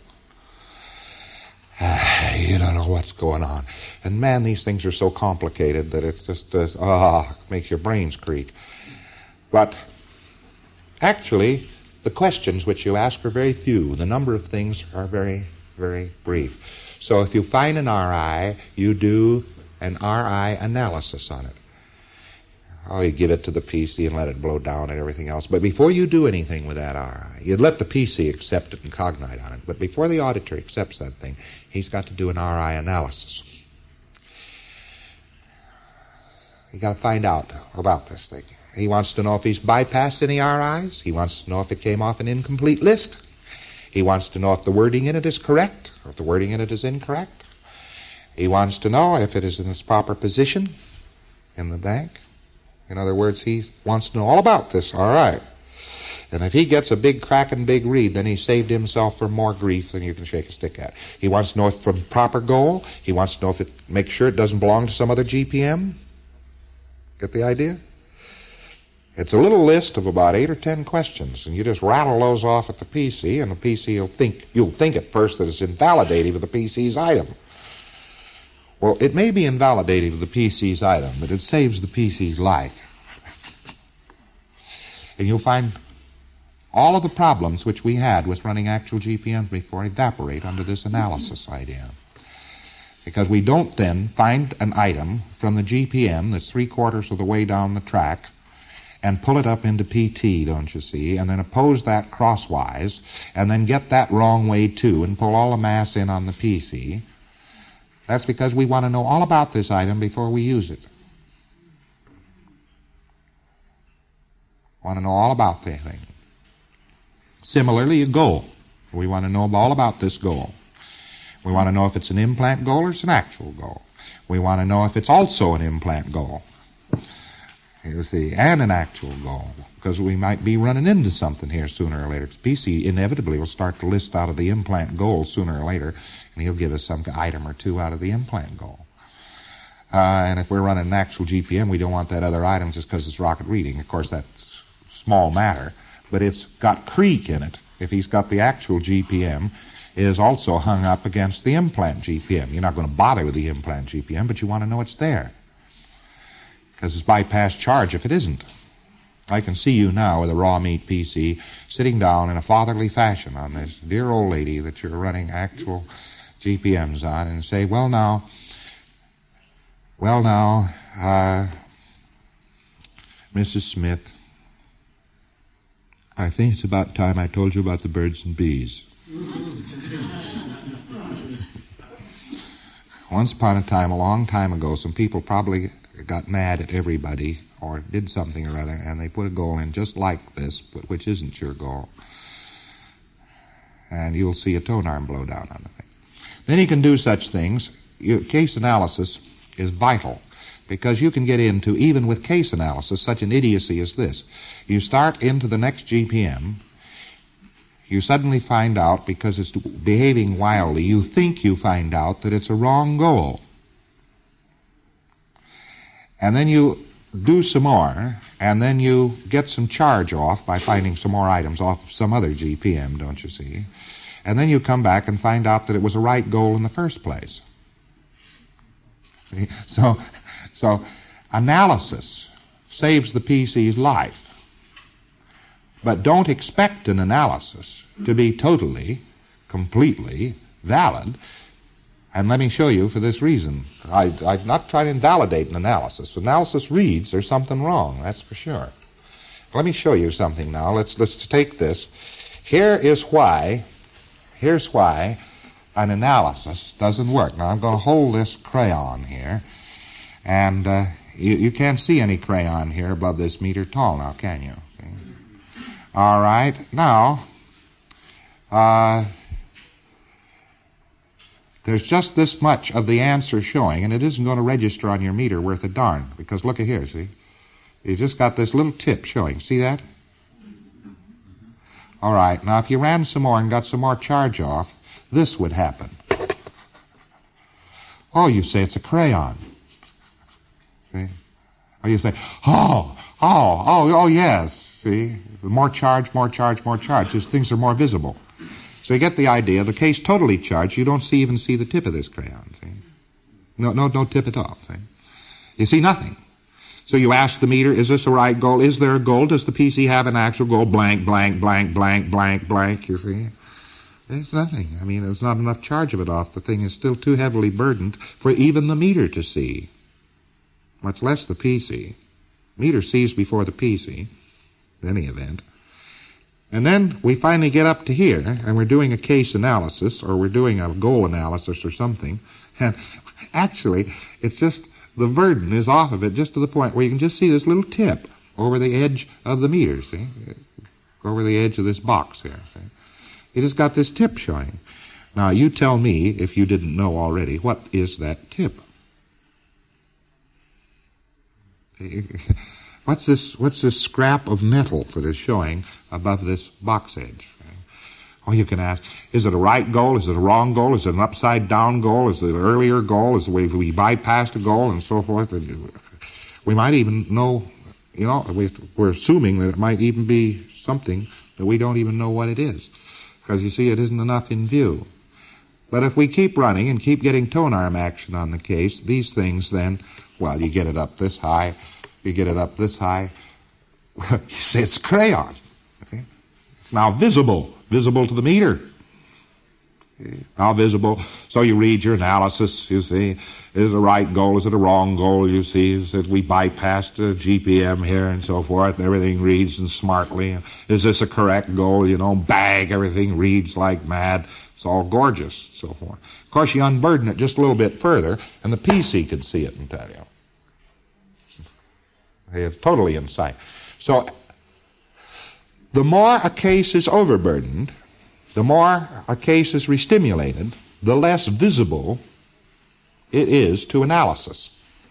You don't know what's going on. And man, these things are so complicated that it's just, uh, ah, makes your brains creak. But actually, the questions which you ask are very few. The number of things are very, very brief. So if you find an R I, you do an R I analysis on it. Oh, you give it to the P C and let it blow down and everything else. But before you do anything with that R I, you'd let the P C accept it and cognite on it. But before the auditor accepts that thing, he's got to do an R I analysis. You got to find out about this thing. He wants to know if he's bypassed any R Is. He wants to know if it came off an incomplete list. He wants to know if the wording in it is correct or if the wording in it is incorrect. He wants to know if it is in its proper position in the bank. In other words, he wants to know all about this R I. And if he gets a big crack and big read, then he saved himself from more grief than you can shake a stick at. He wants to know if from proper goal. He wants to know if it, make sure it doesn't belong to some other G P M. Get the idea? It's a little list of about eight or ten questions, and you just rattle those off at the P C, and the P C will think, you'll think at first that it's invalidating of the P C's item. Well, it may be invalidating of the P C's item, but it saves the P C's life. And you'll find all of the problems which we had with running actual G P Ms before evaporate under this analysis idea. Because we don't then find an item from the G P M that's three quarters of the way down the track and pull it up into P T, don't you see, and then oppose that crosswise, and then get that wrong way too, and pull all the mass in on the P C. That's because we want to know all about this item before we use it. Want to know all about the thing. Similarly, a goal. We want to know all about this goal. We want to know if it's an implant goal or it's an actual goal. We want to know if it's also an implant goal. You see, and an actual goal, because we might be running into something here sooner or later. P C inevitably will start to list out of the implant goal sooner or later, and he'll give us some item or two out of the implant goal. Uh, and if we're running an actual G P M, we don't want that other item just because it's rocket reading. Of course, that's small matter, but it's got creak in it. If he's got the actual G P M, it is also hung up against the implant G P M. You're not going to bother with the implant G P M, but you want to know it's there. Because it's bypass charge if it isn't. I can see you now with a raw meat P C sitting down in a fatherly fashion on this dear old lady that you're running actual G P Ms on and say, well now, well now, uh, Missus Smith, I think it's about time I told you about the birds and bees. Once upon a time, a long time ago, some people probably got mad at everybody or did something or other, and they put a goal in just like this, but which isn't your goal. And you'll see a tone arm blow down on the thing. Then you can do such things. You, case analysis is vital, because you can get into, even with case analysis, such an idiocy as this. You start into the next G P M, you suddenly find out, because it's behaving wildly, you think you find out that it's a wrong goal. And then you do some more, and then you get some charge off by finding some more items off of some other G P M, don't you see? And then you come back and find out that it was a right goal in the first place. See? So, so analysis saves the P C's life. But don't expect an analysis to be totally, completely valid. And let me show you for this reason. I, I'm not trying to invalidate an analysis. If analysis reads, there's something wrong, that's for sure. Let me show you something now. Let's, let's take this. Here is why, here's why an analysis doesn't work. Now, I'm going to hold this crayon here, and uh, you, you can't see any crayon here above this meter tall now, can you? See? All right. Now, uh, there's just this much of the answer showing, and it isn't going to register on your meter worth a darn, because look at here, see? You just got this little tip showing. See that? All right. Now, if you ran some more and got some more charge off, this would happen. Oh, you say it's a crayon. See? Or you say, oh, oh, oh, oh, yes. See? More charge, more charge, more charge. These things are more visible. So you get the idea. The case totally charged, you don't see, even see the tip of this crayon. See? No, no, no tip at all. See? You see nothing. So you ask the meter, is this a right goal? Is there a goal? Does the P C have an actual goal? Blank, blank, blank, blank, blank, blank, you see? There's nothing. I mean, there's not enough charge of it off. The thing is still too heavily burdened for even the meter to see, much less the P C. Meter sees before the P C, in any event. And then we finally get up to here, and we're doing a case analysis, or we're doing a goal analysis or something, and actually, it's just, the burden is off of it just to the point where you can just see this little tip over the edge of the meter, see? Over the edge of this box here, see? It has got this tip showing. Now, you tell me, if you didn't know already, what is that tip? What's this, what's this scrap of metal that is showing above this box edge? Oh, you can ask, is it a right goal? Is it a wrong goal? Is it an upside-down goal? Is it an earlier goal? Is it we, we bypassed a goal and so forth? We might even know, you know, we're assuming that it might even be something that we don't even know what it is. Because, you see, it isn't enough in view. But if we keep running and keep getting tone arm action on the case, these things then, well, you get it up this high, you get it up this high, you say it's crayon. Okay? It's now visible, visible to the meter. Okay? Now visible. So you read your analysis, you see, is it a right goal, is it a wrong goal, you see, is it we bypassed a G P M here and so forth, and everything reads and smartly. Is this a correct goal, you know, bang, everything reads like mad. It's all gorgeous, so forth. Of course, you unburden it just a little bit further, and the P C can see it and tell you. It's totally in sight. So, the more a case is overburdened, the more a case is restimulated, the less visible it is to analysis.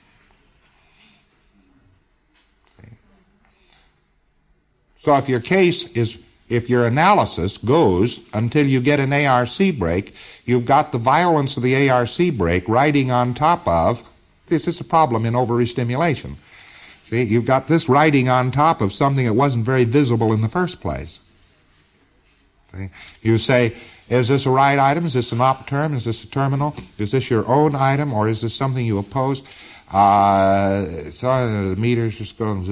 So if your case is, if your analysis goes until you get an A R C break, you've got the violence of the A R C break riding on top of, this is a problem in overstimulation. See, you've got this riding on top of something that wasn't very visible in the first place. See? You say, is this a right item? Is this an op term? Is this a terminal? Is this your own item, or is this something you oppose? Uh, so the meter's just going,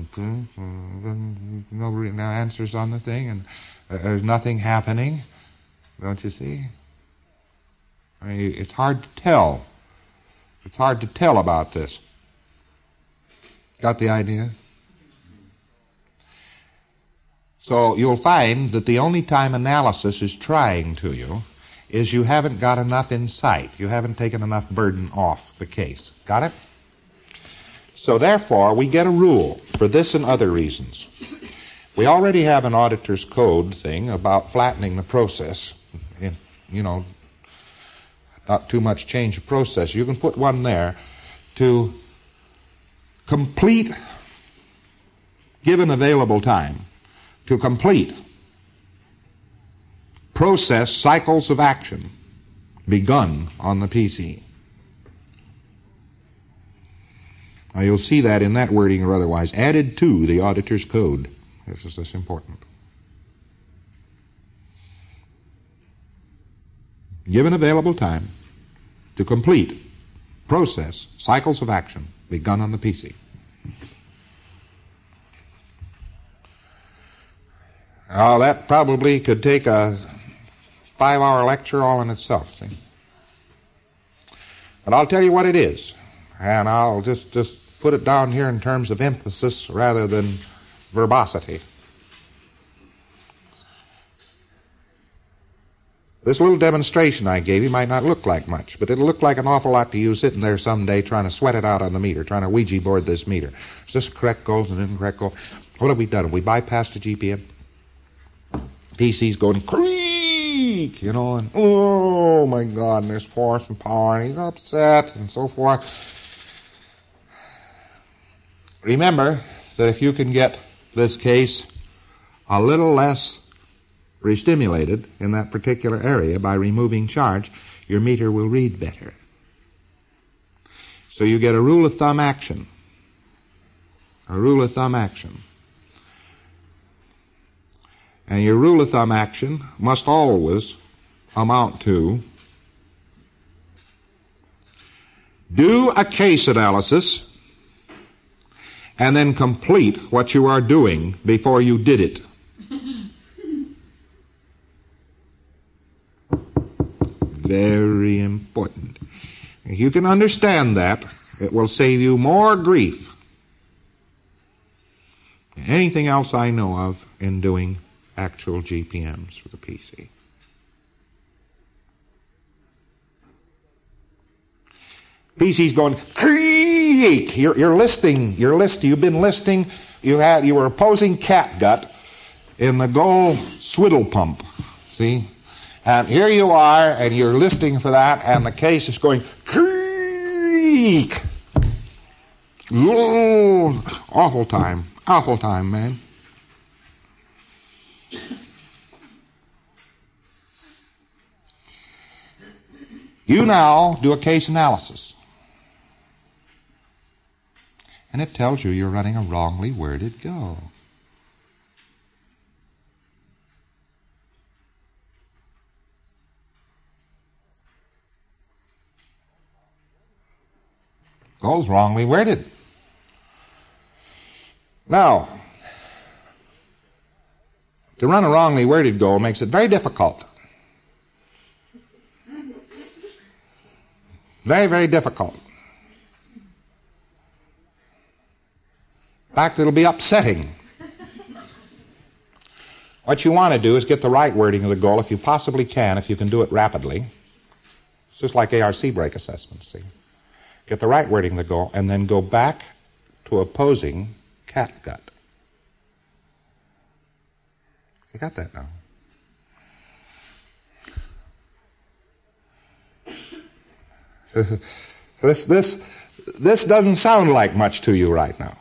no no answers on the thing, and there's nothing happening. Don't you see? I mean, it's hard to tell. It's hard to tell about this. Got the idea? So you'll find that the only time analysis is trying to you is you haven't got enough in sight. You haven't taken enough burden off the case. Got it? So therefore, we get a rule for this and other reasons. We already have an auditor's code thing about flattening the process. In, you know, not too much change of process. You can put one there to complete, given available time, to complete process cycles of action begun on the P C. Now you'll see that in that wording or otherwise, added to the auditor's code. This is this important. Given available time to complete process cycles of action begun on the P C. Oh, that probably could take a five-hour lecture all in itself, see? But I'll tell you what it is, and I'll just, just put it down here in terms of emphasis rather than verbosity. This little demonstration I gave you might not look like much, but it'll look like an awful lot to you sitting there someday trying to sweat it out on the meter, trying to Ouija board this meter. Is this correct goals and incorrect goals? What have we done? Have we bypassed the G P M? P C's going creak, you know, and oh my God, and there's force and power, and he's upset, and so forth. Remember that if you can get this case a little less restimulated in that particular area by removing charge, your meter will read better. So you get a rule of thumb action. A rule of thumb action. And your rule of thumb action must always amount to do a case analysis and then complete what you are doing before you did it. Very important. If you can understand that, it will save you more grief than anything else I know of in doing actual G P Ms for the P C. P C's going creak. You're, you're listing. You're listing. You've been listing. You had. You were opposing catgut in the Goal swiddle pump. See, and here you are, and you're listing for that, and the case is going creak. Oh, awful time. Awful time, man. You now do a case analysis. And it tells you you're running a wrongly worded goal. Goal's wrongly worded. Now, to run a wrongly worded goal makes it very difficult. Very, very difficult. In fact, it'll be upsetting. What you want to do is get the right wording of the goal if you possibly can, if you can do it rapidly. It's just like A R C break assessments, see. Get the right wording of the goal, and then go back to opposing catgut. You got that now? This, this, this, this doesn't sound like much to you right now.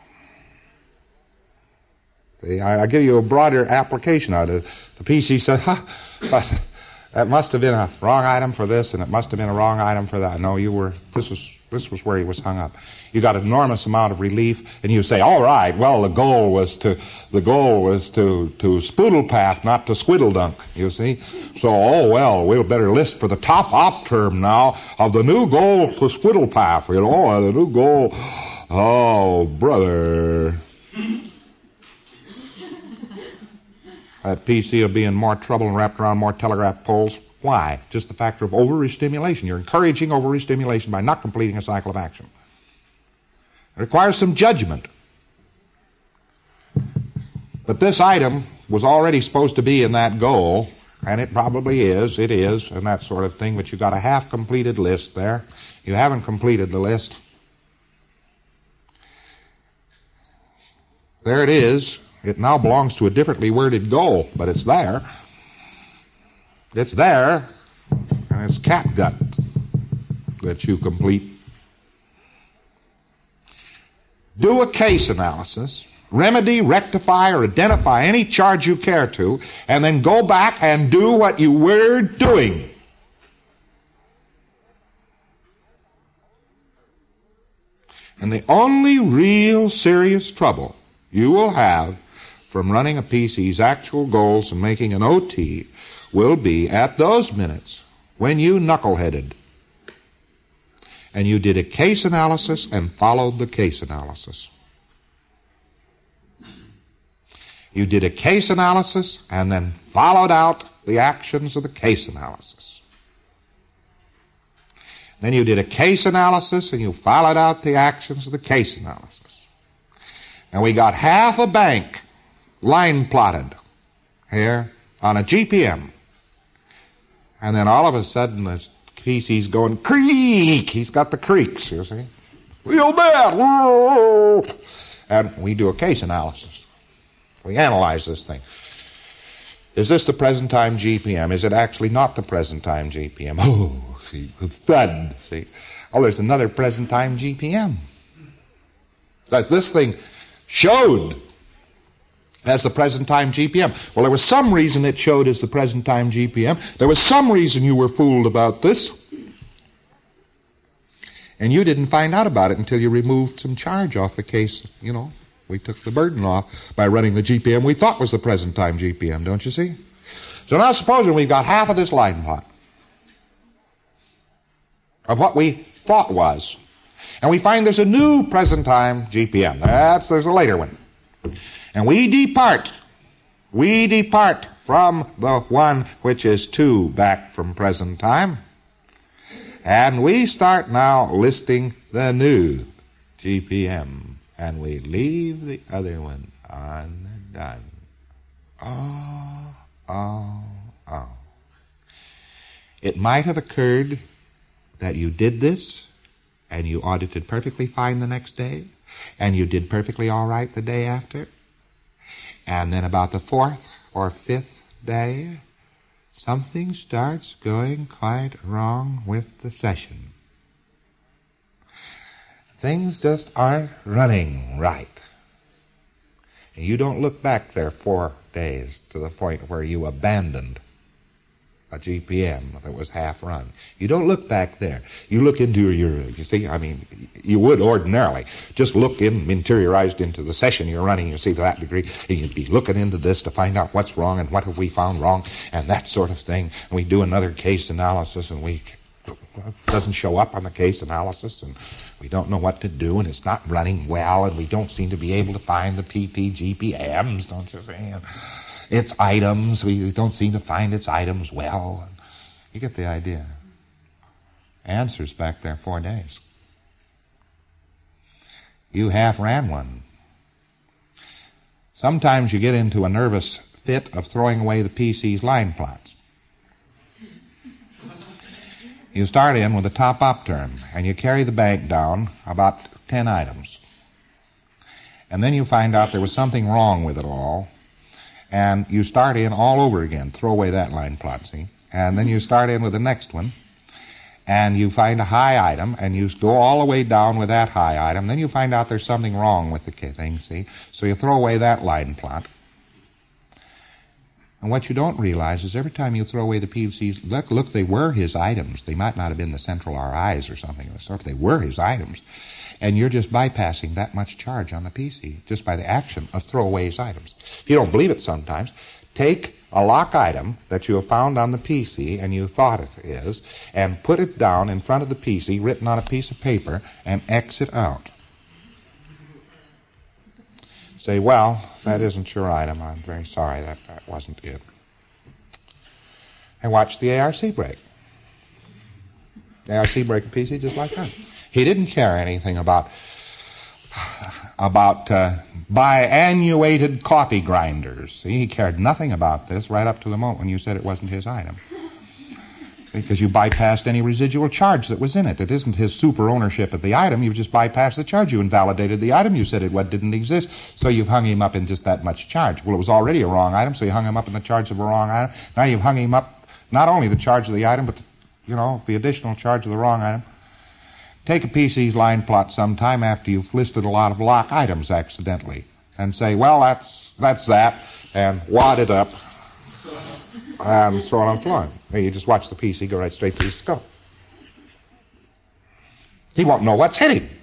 See, I, I give you a broader application out of it. The P C says, huh, that must have been a wrong item for this, and it must have been a wrong item for that. No, you were, this was, this was where he was hung up. You got an enormous amount of relief, and you say, all right, well, the goal was to, the goal was to, to spoodle path, not to squiddle dunk, you see. So, oh, well, we'll better list for the top op term now of the new goal to squiddle path, you know, the new goal. Oh, brother. That P C will be in more trouble and wrapped around more telegraph poles. Why? Just the factor of over-restimulation. You're encouraging over-restimulation by not completing a cycle of action. It requires some judgment. But this item was already supposed to be in that goal, and it probably is, it is, and that sort of thing, but you've got a half-completed list there. You haven't completed the list. There it is. It now belongs to a differently worded goal, but it's there. It's there, and it's catgut that you complete. Do a case analysis, remedy, rectify, or identify any charge you care to, and then go back and do what you were doing. And the only real serious trouble you will have from running a P C's actual goals and making an O T will be at those minutes when you knuckleheaded and you did a case analysis and followed the case analysis. You did a case analysis and then followed out the actions of the case analysis. Then you did a case analysis and you followed out the actions of the case analysis. And we got half a bank line plotted here on a G P M. And then all of a sudden, the P C's going creak. He's got the creaks, you see. Real bad. Whoa. And we do a case analysis. We analyze this thing. Is this the present time G P M? Is it actually not the present time G P M? Oh, see, the thud. See, oh, there's another present time G P M. That this thing showed as the present time G P M. Well, there was some reason it showed as the present time G P M. There was some reason you were fooled about this. And you didn't find out about it until you removed some charge off the case. You know, we took the burden off by running the G P M we thought was the present time G P M, don't you see? So now supposing we've got half of this line plot of what we thought was, and we find there's a new present time G P M. That's, there's a later one. And we depart, we depart from the one which is two back from present time. And we start now listing the new G P M. And we leave the other one undone. Oh, oh, oh. It might have occurred that you did this, and you audited perfectly fine the next day, and you did perfectly all right the day after. And then about the fourth or fifth day, something starts going quite wrong with the session. Things just aren't running right. And you don't look back there four days to the point where you abandoned a G P M that was half run. You don't look back there. You look into your, you see, I mean, you would ordinarily just look in, interiorized into the session you're running, you see, to that degree, and you'd be looking into this to find out what's wrong and what have we found wrong and that sort of thing. And we do another case analysis and we, it doesn't show up on the case analysis and we don't know what to do and it's not running well and we don't seem to be able to find the P T G P Ms, don't you see? And its items, we don't seem to find its items well. You get the idea. Answers back there four days. You half ran one. Sometimes you get into a nervous fit of throwing away the P C's line plots. You start in with a top-up term, and you carry the bank down about ten items. And then you find out there was something wrong with it all, and you start in all over again. Throw away that line plot, see? And then you start in with the next one, and you find a high item, and you go all the way down with that high item. Then you find out there's something wrong with the thing, see? So you throw away that line plot. And what you don't realize is every time you throw away the P Cs, look, look, they were his items. They might not have been the central R Is or something of the sort. They were his items. And you're just bypassing that much charge on the P C just by the action of throw away his items. If you don't believe it sometimes, take a lock item that you have found on the P C and you thought it is, and put it down in front of the P C, written on a piece of paper, and X it out. Say, well, that isn't your item. I'm very sorry. That, that wasn't it. And watch the A R C break. A R C break the P C just like that. He didn't care anything about about uh, biannuated coffee grinders. See, he cared nothing about this right up to the moment when you said it wasn't his item. Because you bypassed any residual charge that was in it. It isn't his super ownership of the item. You've just bypassed the charge. You invalidated the item. You said it what didn't exist. So you've hung him up in just that much charge. Well, it was already a wrong item, so you hung him up in the charge of a wrong item. Now you've hung him up not only the charge of the item, but, the, you know, the additional charge of the wrong item. Take a P C's line plot sometime after you've listed a lot of lock items accidentally and say, well, that's that's that, and wad it up and throw it on the floor. And you just watch the P C go right straight through the scope. He won't know what's hit him.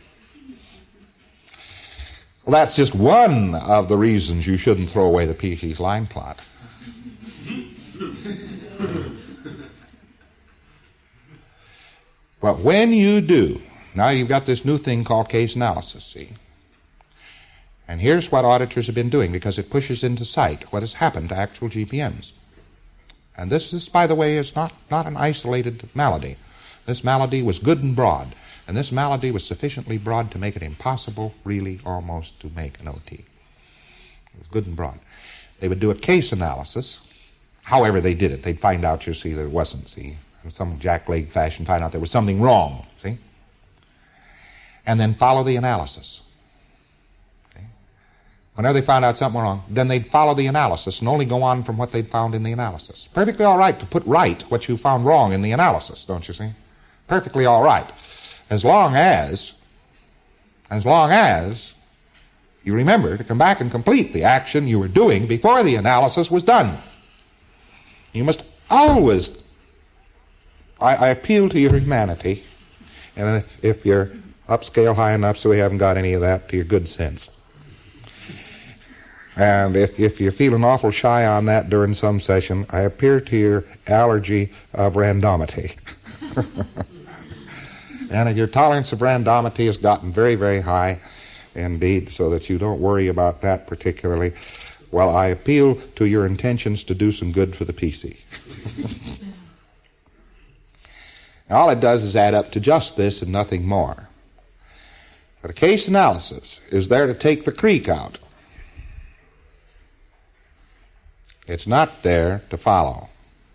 Well, that's just one of the reasons you shouldn't throw away the P C's line plot. But when you do, now you've got this new thing called case analysis, see? And here's what auditors have been doing, because it pushes into sight what has happened to actual G P Ms. And this, is, by the way, is not, not an isolated malady. This malady was good and broad. And this malady was sufficiently broad to make it impossible, really, almost, to make an O T. It was good and broad. They would do a case analysis, However they did it, they'd find out, you see, that it wasn't, see, in some jackleg fashion, find out there was something wrong, see? And then follow the analysis. Okay? Whenever they found out something wrong, then they'd follow the analysis and only go on from what they'd found in the analysis. Perfectly all right to put right what you found wrong in the analysis, don't you see? Perfectly all right. As long as, as long as you remember to come back and complete the action you were doing before the analysis was done. You must always, I, I appeal to your humanity, and if, if you're upscale high enough so we haven't got any of that, to your good sense. And if, if you're feeling awful shy on that during some session, I appeal to your allergy of randomity. And if your tolerance of randomity has gotten very, very high, indeed, so that you don't worry about that particularly, well, I appeal to your intentions to do some good for the P C. All it does is add up to just this and nothing more. But a case analysis is there to take the creek out. It's not there to follow.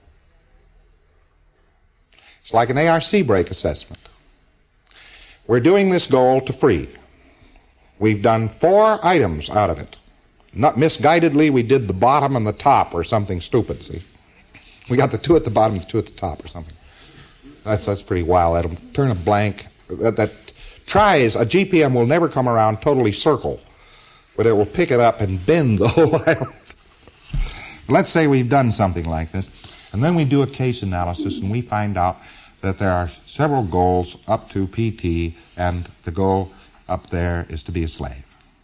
It's like an A R C break assessment. We're doing this goal to free. We've done four items out of it. Not misguidedly, we did the bottom and the top or something stupid, see? We got the two at the bottom and the two at the top or something. That's that's pretty wild. That'll turn a blank. That, that tries, a G P M will never come around totally circle, but it will pick it up and bend the whole island. Let's say we've done something like this, and then we do a case analysis and we find out that there are several goals up to P T, and the goal up there is to be a slave.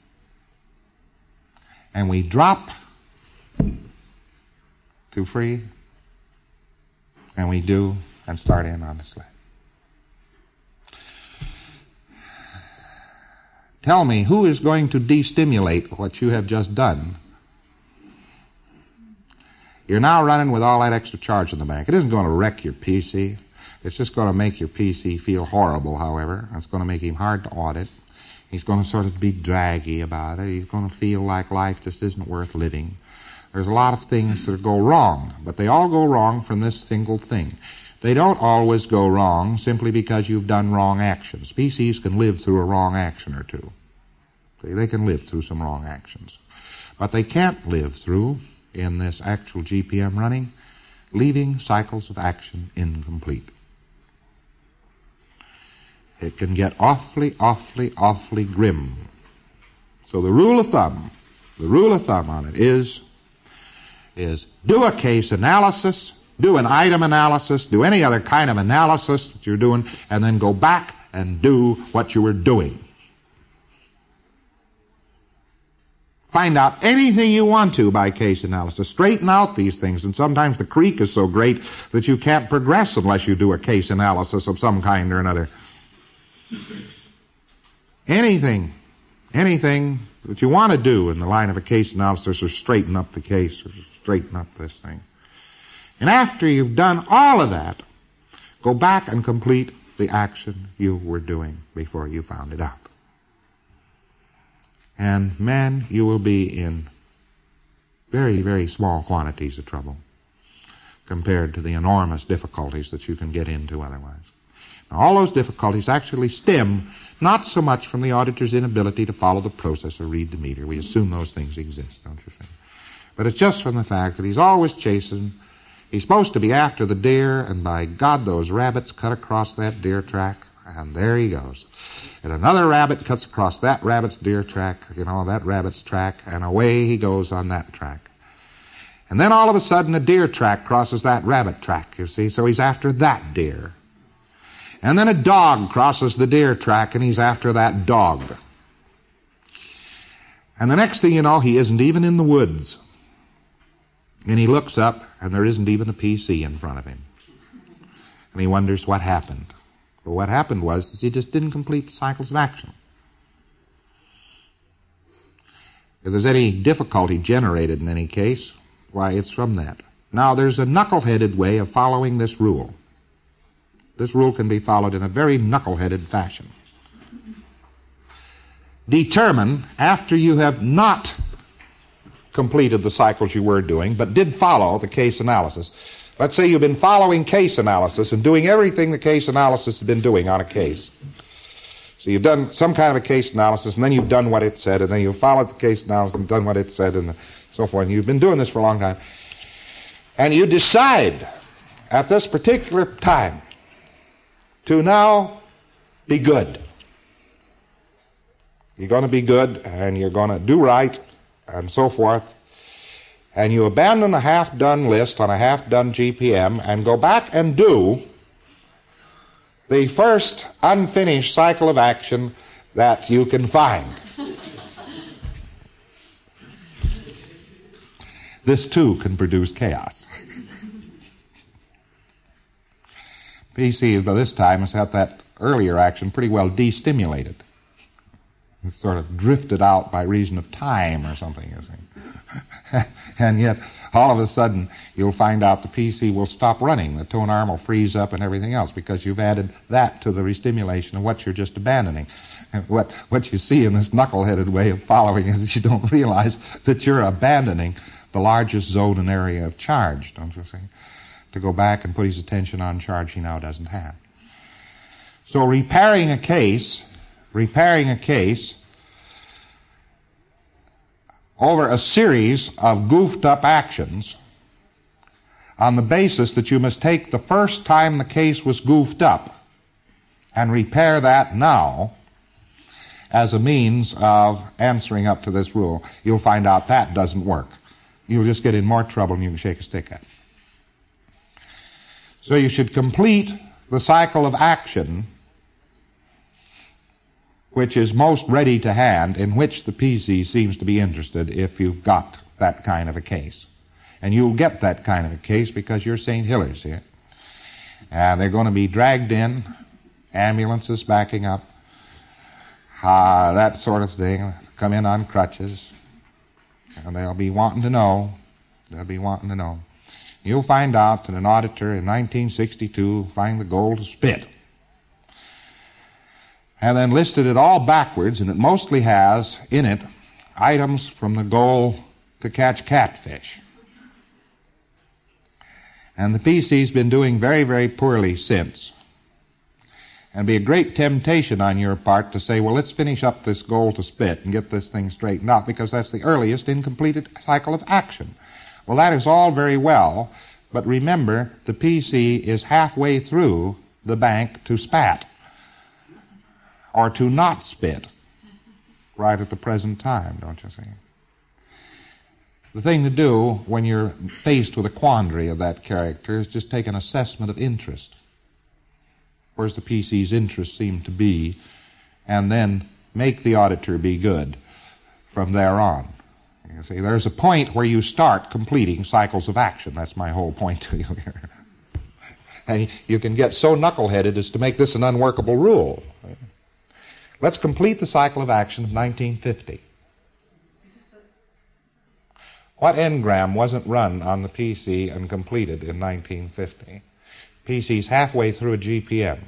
And we drop to free, and we do and start in on the slave. Tell me, who is going to destimulate what you have just done? You're now running with all that extra charge in the bank. It isn't going to wreck your P C. It's just going to make your P C feel horrible, however. It's going to make him hard to audit. He's going to sort of be draggy about it. He's going to feel like life just isn't worth living. There's a lot of things that go wrong, but they all go wrong from this single thing. They don't always go wrong simply because you've done wrong actions. P Cs can live through a wrong action or two. They can live through some wrong actions. But they can't live through, in this actual G P M running, leaving cycles of action incomplete. It can get awfully, awfully, awfully grim. So the rule of thumb, the rule of thumb on it is, is do a case analysis, do an item analysis, do any other kind of analysis that you're doing, and then go back and do what you were doing. Find out anything you want to by case analysis. Straighten out these things. And sometimes the creek is so great that you can't progress unless you do a case analysis of some kind or another. Anything, anything that you want to do in the line of a case analysis or straighten up the case or straighten up this thing. And after you've done all of that, go back and complete the action you were doing before you found it out. And, man, you will be in very, very small quantities of trouble compared to the enormous difficulties that you can get into otherwise. Now, all those difficulties actually stem not so much from the auditor's inability to follow the process or read the meter. We assume those things exist, don't you think? But it's just from the fact that he's always chasing. He's supposed to be after the deer, and by God, those rabbits cut across that deer track. And there he goes. And another rabbit cuts across that rabbit's deer track, you know, that rabbit's track, and away he goes on that track. And then all of a sudden a deer track crosses that rabbit track, you see, so he's after that deer. And then a dog crosses the deer track, and he's after that dog. And the next thing you know, he isn't even in the woods. And he looks up, and there isn't even a P C in front of him. And he wonders what happened. But what happened was is he just didn't complete the cycles of action. If there's any difficulty generated in any case, why, it's from that. Now, there's a knuckle-headed way of following this rule. This rule can be followed in a very knuckle-headed fashion. Determine, after you have not completed the cycles you were doing, but did follow the case analysis. Let's say you've been following case analysis and doing everything the case analysis has been doing on a case. So you've done some kind of a case analysis, and then you've done what it said, and then you've followed the case analysis and done what it said, and so forth. And you've been doing this for a long time. And you decide at this particular time to now be good. You're going to be good, and you're going to do right, and so forth. And you abandon a half-done list on a half-done G P M and go back and do the first unfinished cycle of action that you can find. This, too, can produce chaos. P C, by this time, has had that earlier action pretty well destimulated. It's sort of drifted out by reason of time or something, you see. And yet, all of a sudden, you'll find out the P C will stop running. The tone arm will freeze up and everything else because you've added that to the restimulation of what you're just abandoning. And what, what you see in this knuckle-headed way of following is that you don't realize that you're abandoning the largest zone and area of charge, don't you see? To go back and put his attention on charge he now doesn't have. So repairing a case... repairing a case over a series of goofed up actions on the basis that you must take the first time the case was goofed up and repair that now as a means of answering up to this rule, you'll find out that doesn't work. You'll just get in more trouble than you can shake a stick at. So you should complete the cycle of action which is most ready to hand, in which the P C seems to be interested if you've got that kind of a case. And you'll get that kind of a case because you're Saint Hilliers here. And they're going to be dragged in, ambulances backing up, uh, that sort of thing, come in on crutches. And they'll be wanting to know, they'll be wanting to know. You'll find out that an auditor in nineteen sixty-two found the goal to spit. And then listed it all backwards, and it mostly has in it items from the goal to catch catfish. And the P C's been doing very, very poorly since. And be a great temptation on your part to say, well, let's finish up this goal to spit and get this thing straightened out, because that's the earliest incompleted cycle of action. Well, that is all very well, but remember, the P C is halfway through the bank to spat, or to not spit, right at the present time, don't you see? The thing to do when you're faced with a quandary of that character is just take an assessment of interest. Where's the P C's interest seem to be, and then make the auditor be good from there on. You see, there's a point where you start completing cycles of action. That's my whole point to you here. And you can get so knuckleheaded as to make this an unworkable rule. Let's complete the cycle of action of nineteen fifty. What engram wasn't run on the P C and completed in nineteen fifty? P C's halfway through a G P M.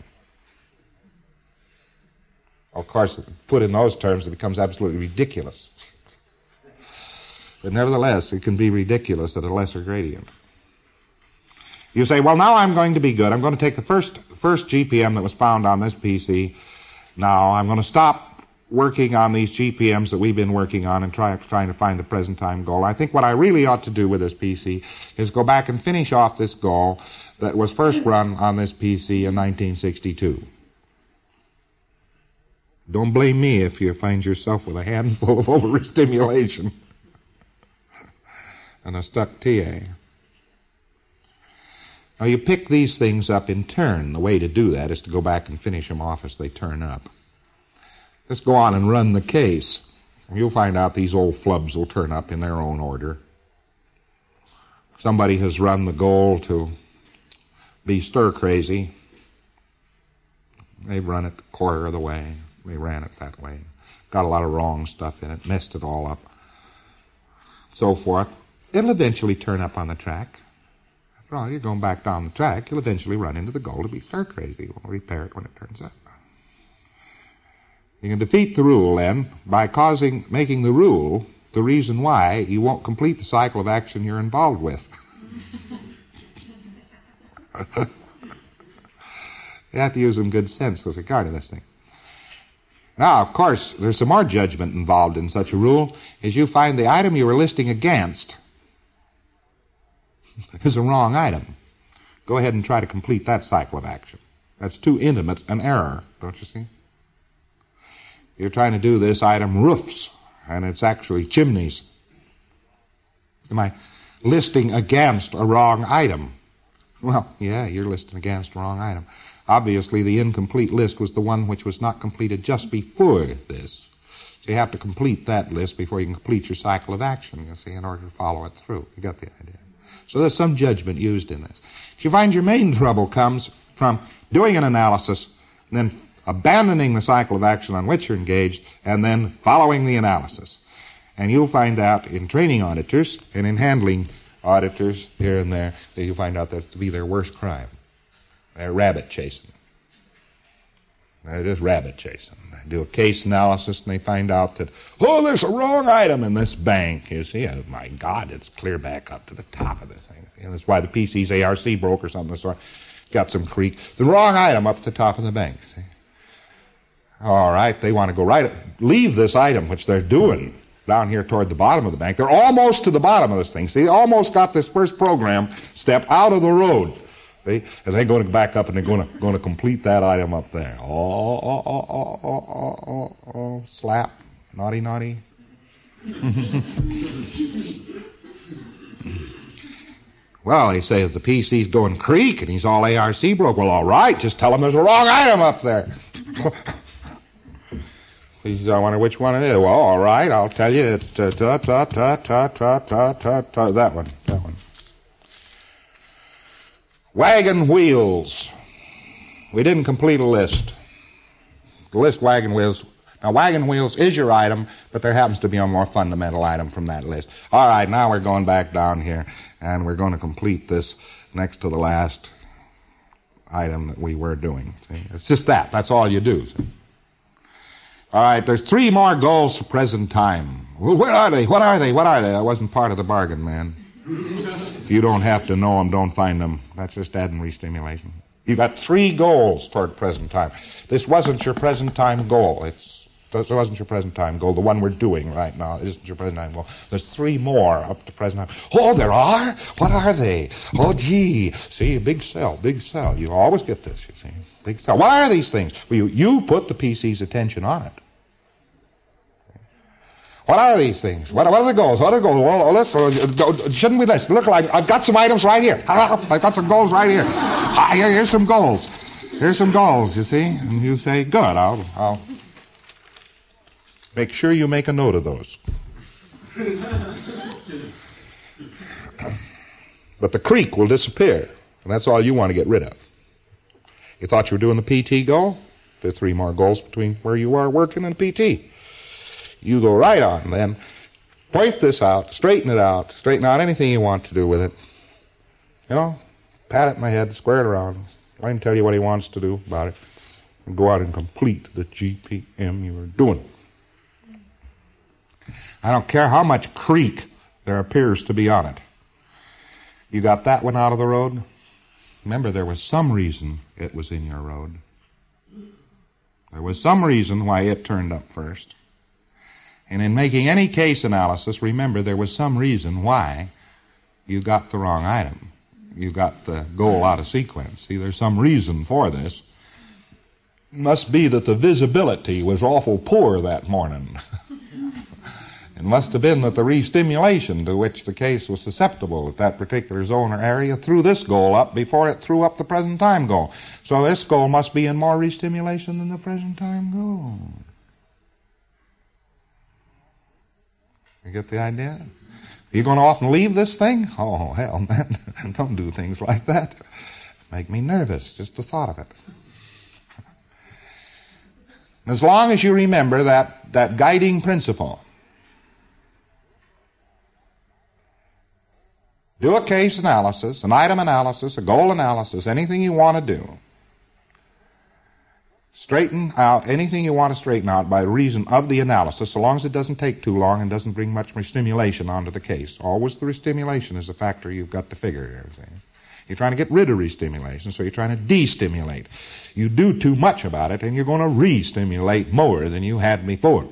Of course, put in those terms, it becomes absolutely ridiculous. But nevertheless, it can be ridiculous at a lesser gradient. You say, well, now I'm going to be good. I'm going to take the first, first G P M that was found on this P C. Now I'm going to stop working on these G P Ms that we've been working on and try, trying to find the present time goal. I think what I really ought to do with this P C is go back and finish off this goal that was first run on this P C in nineteen sixty-two. Don't blame me if you find yourself with a handful of overstimulation and a stuck T A. Now, you pick these things up in turn. The way to do that is to go back and finish them off as they turn up. Let's go on and run the case. You'll find out these old flubs will turn up in their own order. Somebody has run the goal to be stir-crazy. They've run it a quarter of the way. They ran it that way. Got a lot of wrong stuff in it, messed it all up, so forth. It'll eventually turn up on the track. After all, you're going back down the track, you'll eventually run into the goal to be stir-crazy. We'll repair it when it turns up. You can defeat the rule, then, by causing, making the rule the reason why you won't complete the cycle of action you're involved with. You have to use some good sense with regard to this thing. Now, of course, there's some more judgment involved in such a rule, as you find the item you were listing against is a wrong item. Go ahead and try to complete that cycle of action. That's too intimate an error, don't you see? You're trying to do this item roofs, and it's actually chimneys. Am I listing against a wrong item? Well, yeah, you're listing against a wrong item. Obviously, the incomplete list was the one which was not completed just before this. So you have to complete that list before you can complete your cycle of action, you see, in order to follow it through. You got the idea? So there's some judgment used in this. You find your main trouble comes from doing an analysis, and then abandoning the cycle of action on which you're engaged, and then following the analysis. And you'll find out in training auditors and in handling auditors here and there that you'll find out that to be their worst crime. They're rabbit chasing. They're just rabbit chasing. They do a case analysis and they find out that, oh, there's a wrong item in this bank. You see, oh, my God, it's clear back up to the top of the thing. And that's why the P C's A R C broke or something of the sort. Got some creek. The wrong item up at the top of the bank. See? All right, they want to go right, leave this item, which they're doing down here toward the bottom of the bank. They're almost to the bottom of this thing. See, they almost got this first program step out of the road. See, and they're going to back up and they're going to going to complete that item up there. Oh, oh, oh, oh, oh, oh, oh, oh, slap, naughty, naughty. Well, they say that the P C's going creek and he's all A R C broke. Well, all right, just tell him there's a wrong item up there. He says, I wonder which one it is. Well, all right, I'll tell you. It, uh, ta, ta, ta, ta, ta, ta, ta, ta, that one, that one. Wagon wheels. We didn't complete a list. The list wagon wheels. Now, wagon wheels is your item, but there happens to be a more fundamental item from that list. All right, now we're going back down here, and we're going to complete this next to the last item that we were doing. See? It's just that. That's all you do. See? All right, there's three more goals for present time. Well, where are they? What are they? What are they? That wasn't part of the bargain, man. If you don't have to know them, don't find them. That's just adding re-stimulation. You've got three goals toward present time. This wasn't your present time goal. It's, it wasn't your present time goal. The one we're doing right now isn't your present time goal. There's three more up to present time. Oh, there are? What are they? Oh, gee. See, big cell, big cell. You always get this, you see. Big cell. What are these things? Well, you, you put the P C's attention on it. What are these things? What, what are the goals? What are the goals? Well, let's, uh, shouldn't we listen? Look, like I've got some items right here. I've got some goals right here. Ah, here here's some goals. Here's some goals, you see? And you say, good, I'll, I'll make sure you make a note of those. But the creek will disappear, and that's all you want to get rid of. You thought you were doing the P T goal? There are three more goals between where you are working and P T. You go right on, then. Point this out, straighten it out, straighten out anything you want to do with it. You know, pat it in my head, square it around. I can tell you what he wants to do about it. And go out and complete the G P M you were doing. I don't care how much creek there appears to be on it. You got that one out of the road? Remember, there was some reason it was in your road. There was some reason why it turned up first. And in making any case analysis, remember there was some reason why you got the wrong item. You got the goal out of sequence. See, there's some reason for this. It must be that the visibility was awful poor that morning. It must have been that the re-stimulation to which the case was susceptible at that particular zone or area threw this goal up before it threw up the present time goal. So this goal must be in more re-stimulation than the present time goal. You get the idea? Are you going to often leave this thing? Oh, hell, man. Don't do things like that. Make me nervous, just the thought of it. As long as you remember that, that guiding principle, do a case analysis, an item analysis, a goal analysis, anything you want to do. Straighten out anything you want to straighten out by reason of the analysis, so long as it doesn't take too long and doesn't bring much restimulation onto the case. Always the restimulation is a factor you've got to figure here. See? You're trying to get rid of restimulation, so you're trying to destimulate. You do too much about it, and you're going to re-stimulate more than you had before.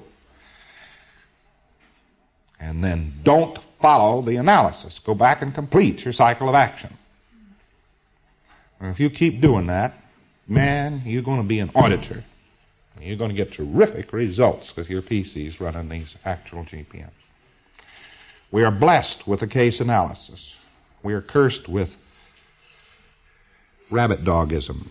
And then don't follow the analysis. Go back and complete your cycle of action. And if you keep doing that, man, you're going to be an auditor. You're going to get terrific results with your P Cs running these actual G P Ms. We are blessed with the case analysis. We are cursed with rabbit dogism.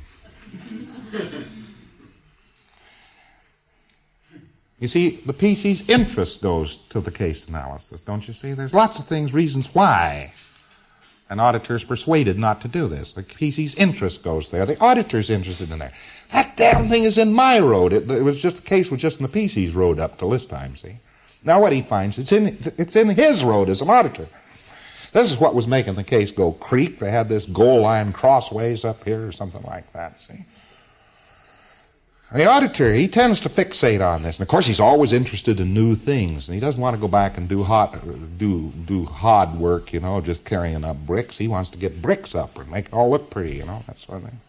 You see, the P C's interest goes to the case analysis, don't you see? There's lots of things, reasons why an auditor is persuaded not to do this. The P C's interest goes there. The auditor's interested in there. That damn thing is in my road. It, it was just the case was just in the P C's road up till this time, see? Now what he finds, it's in, it's in his road as an auditor. This is what was making the case go creak. They had this goal line crossways up here or something like that, see? The auditor, he tends to fixate on this. And, of course, he's always interested in new things. And he doesn't want to go back and do hot, do do hard work, you know, just carrying up bricks. He wants to get bricks up and make it all look pretty, you know, that sort of thing.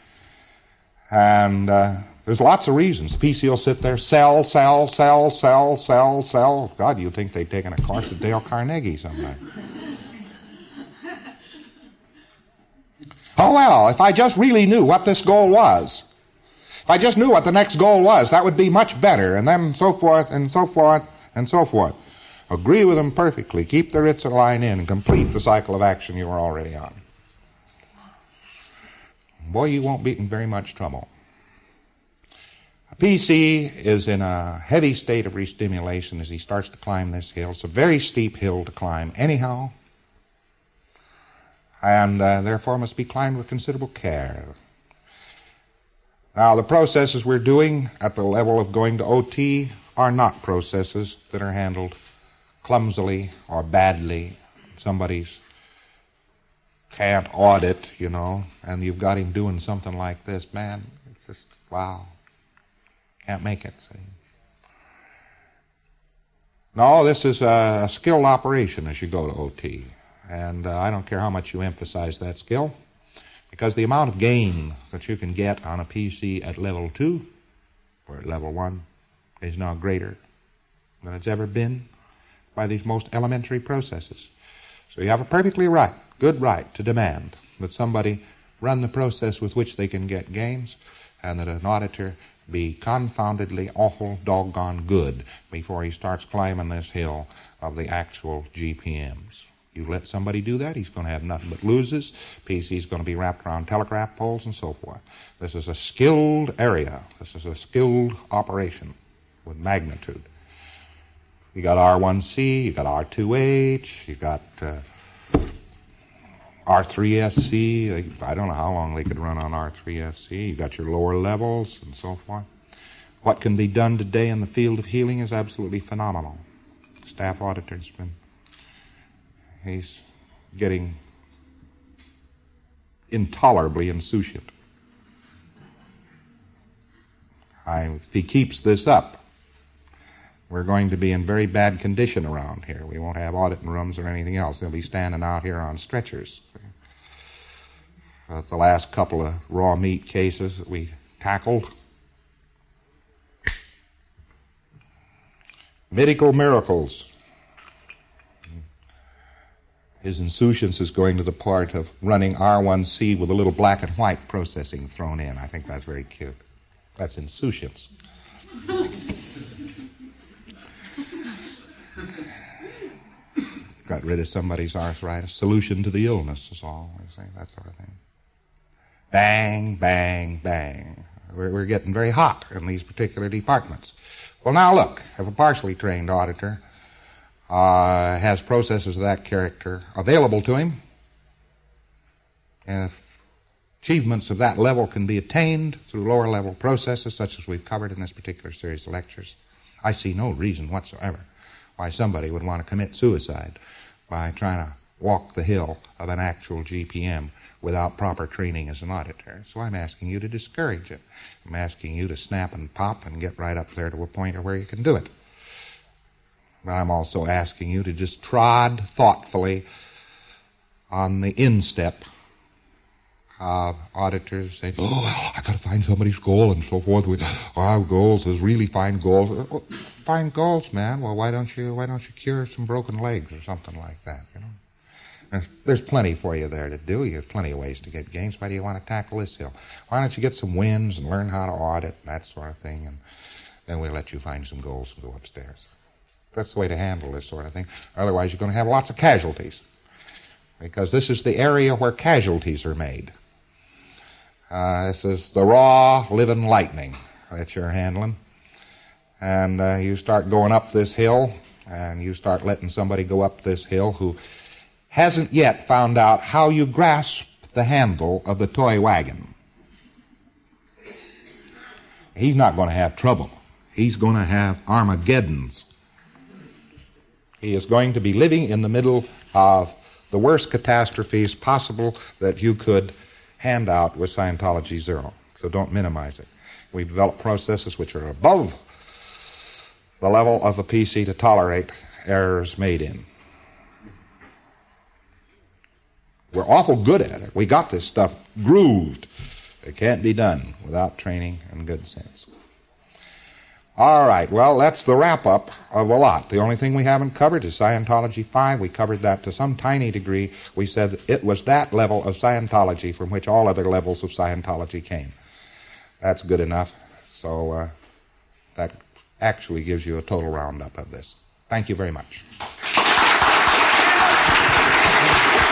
And uh, there's lots of reasons. The P C will sit there, sell, sell, sell, sell, sell, sell. God, you'd think they'd taken a course at Dale Carnegie sometime. Oh, well, if I just really knew what this goal was. If I just knew what the next goal was, that would be much better, and then so forth, and so forth, and so forth. Agree with them perfectly. Keep the Ritzer line in and complete the cycle of action you were already on. Boy, you won't be in very much trouble. A P C is in a heavy state of restimulation as he starts to climb this hill. It's a very steep hill to climb anyhow, and uh, therefore must be climbed with considerable care. Now, the processes we're doing at the level of going to O T are not processes that are handled clumsily or badly. Somebody's can't audit, you know, and you've got him doing something like this. Man, it's just, wow. Can't make it. See? No, this is a, a skilled operation as you go to O T. And uh, I don't care how much you emphasize that skill. Because the amount of gain that you can get on a P C at level two or at level one is now greater than it's ever been by these most elementary processes. So you have a perfectly right, good right to demand that somebody run the process with which they can get gains and that an auditor be confoundedly awful doggone good before he starts climbing this hill of the actual G P Ms. You let somebody do that, he's going to have nothing but loses. P C's going to be wrapped around telegraph poles and so forth. This is a skilled area. This is a skilled operation with magnitude. You got R one C, you got R two H, you got uh, R three S C. I don't know how long they could run on R three S C. You got your lower levels and so forth. What can be done today in the field of healing is absolutely phenomenal. Staff auditor's been He's getting intolerably insouciant. I, if he keeps this up, we're going to be in very bad condition around here. We won't have auditing rooms or anything else. They'll be standing out here on stretchers. Uh, the last couple of raw meat cases that we tackled. Medical miracles. His insouciance is going to the part of running R one C with a little black and white processing thrown in. I think that's very cute. That's insouciance. Got rid of somebody's arthritis. Solution to the illness is all. I say, that sort of thing. Bang, bang, bang. We're, we're getting very hot in these particular departments. Well, now look, if a partially trained auditor Uh, has processes of that character available to him, and if achievements of that level can be attained through lower level processes such as we've covered in this particular series of lectures, I see no reason whatsoever why somebody would want to commit suicide by trying to walk the hill of an actual G P M without proper training as an auditor. So I'm asking you to discourage it. I'm asking you to snap and pop and get right up there to a point where you can do it. But I'm also asking you to just trod thoughtfully on the instep of auditors say, oh, well, I got to find somebody's goal and so forth. We, our goals is really find goals. Well, find goals, man. Well, why don't you why don't you cure some broken legs or something like that? You know. There's, there's plenty for you there to do. There's plenty of ways to get gains. Why do you want to tackle this hill? Why don't you get some wins and learn how to audit, that sort of thing, and then we'll let you find some goals and go upstairs. That's the way to handle this sort of thing. Otherwise, you're going to have lots of casualties, because this is the area where casualties are made. Uh, this is the raw, living lightning that you're handling. And uh, you start going up this hill, and you start letting somebody go up this hill who hasn't yet found out how you grasp the handle of the toy wagon. He's not going to have trouble. He's going to have Armageddons. He is going to be living in the middle of the worst catastrophes possible that you could hand out with Scientology Zero. So don't minimize it. We've developed processes which are above the level of the P C to tolerate errors made in. We're awful good at it. We got this stuff grooved. It can't be done without training and good sense. All right, well, that's the wrap-up of a lot. The only thing we haven't covered is Scientology five. We covered that to some tiny degree. We said it was that level of Scientology from which all other levels of Scientology came. That's good enough. So uh, that actually gives you a total roundup of this. Thank you very much.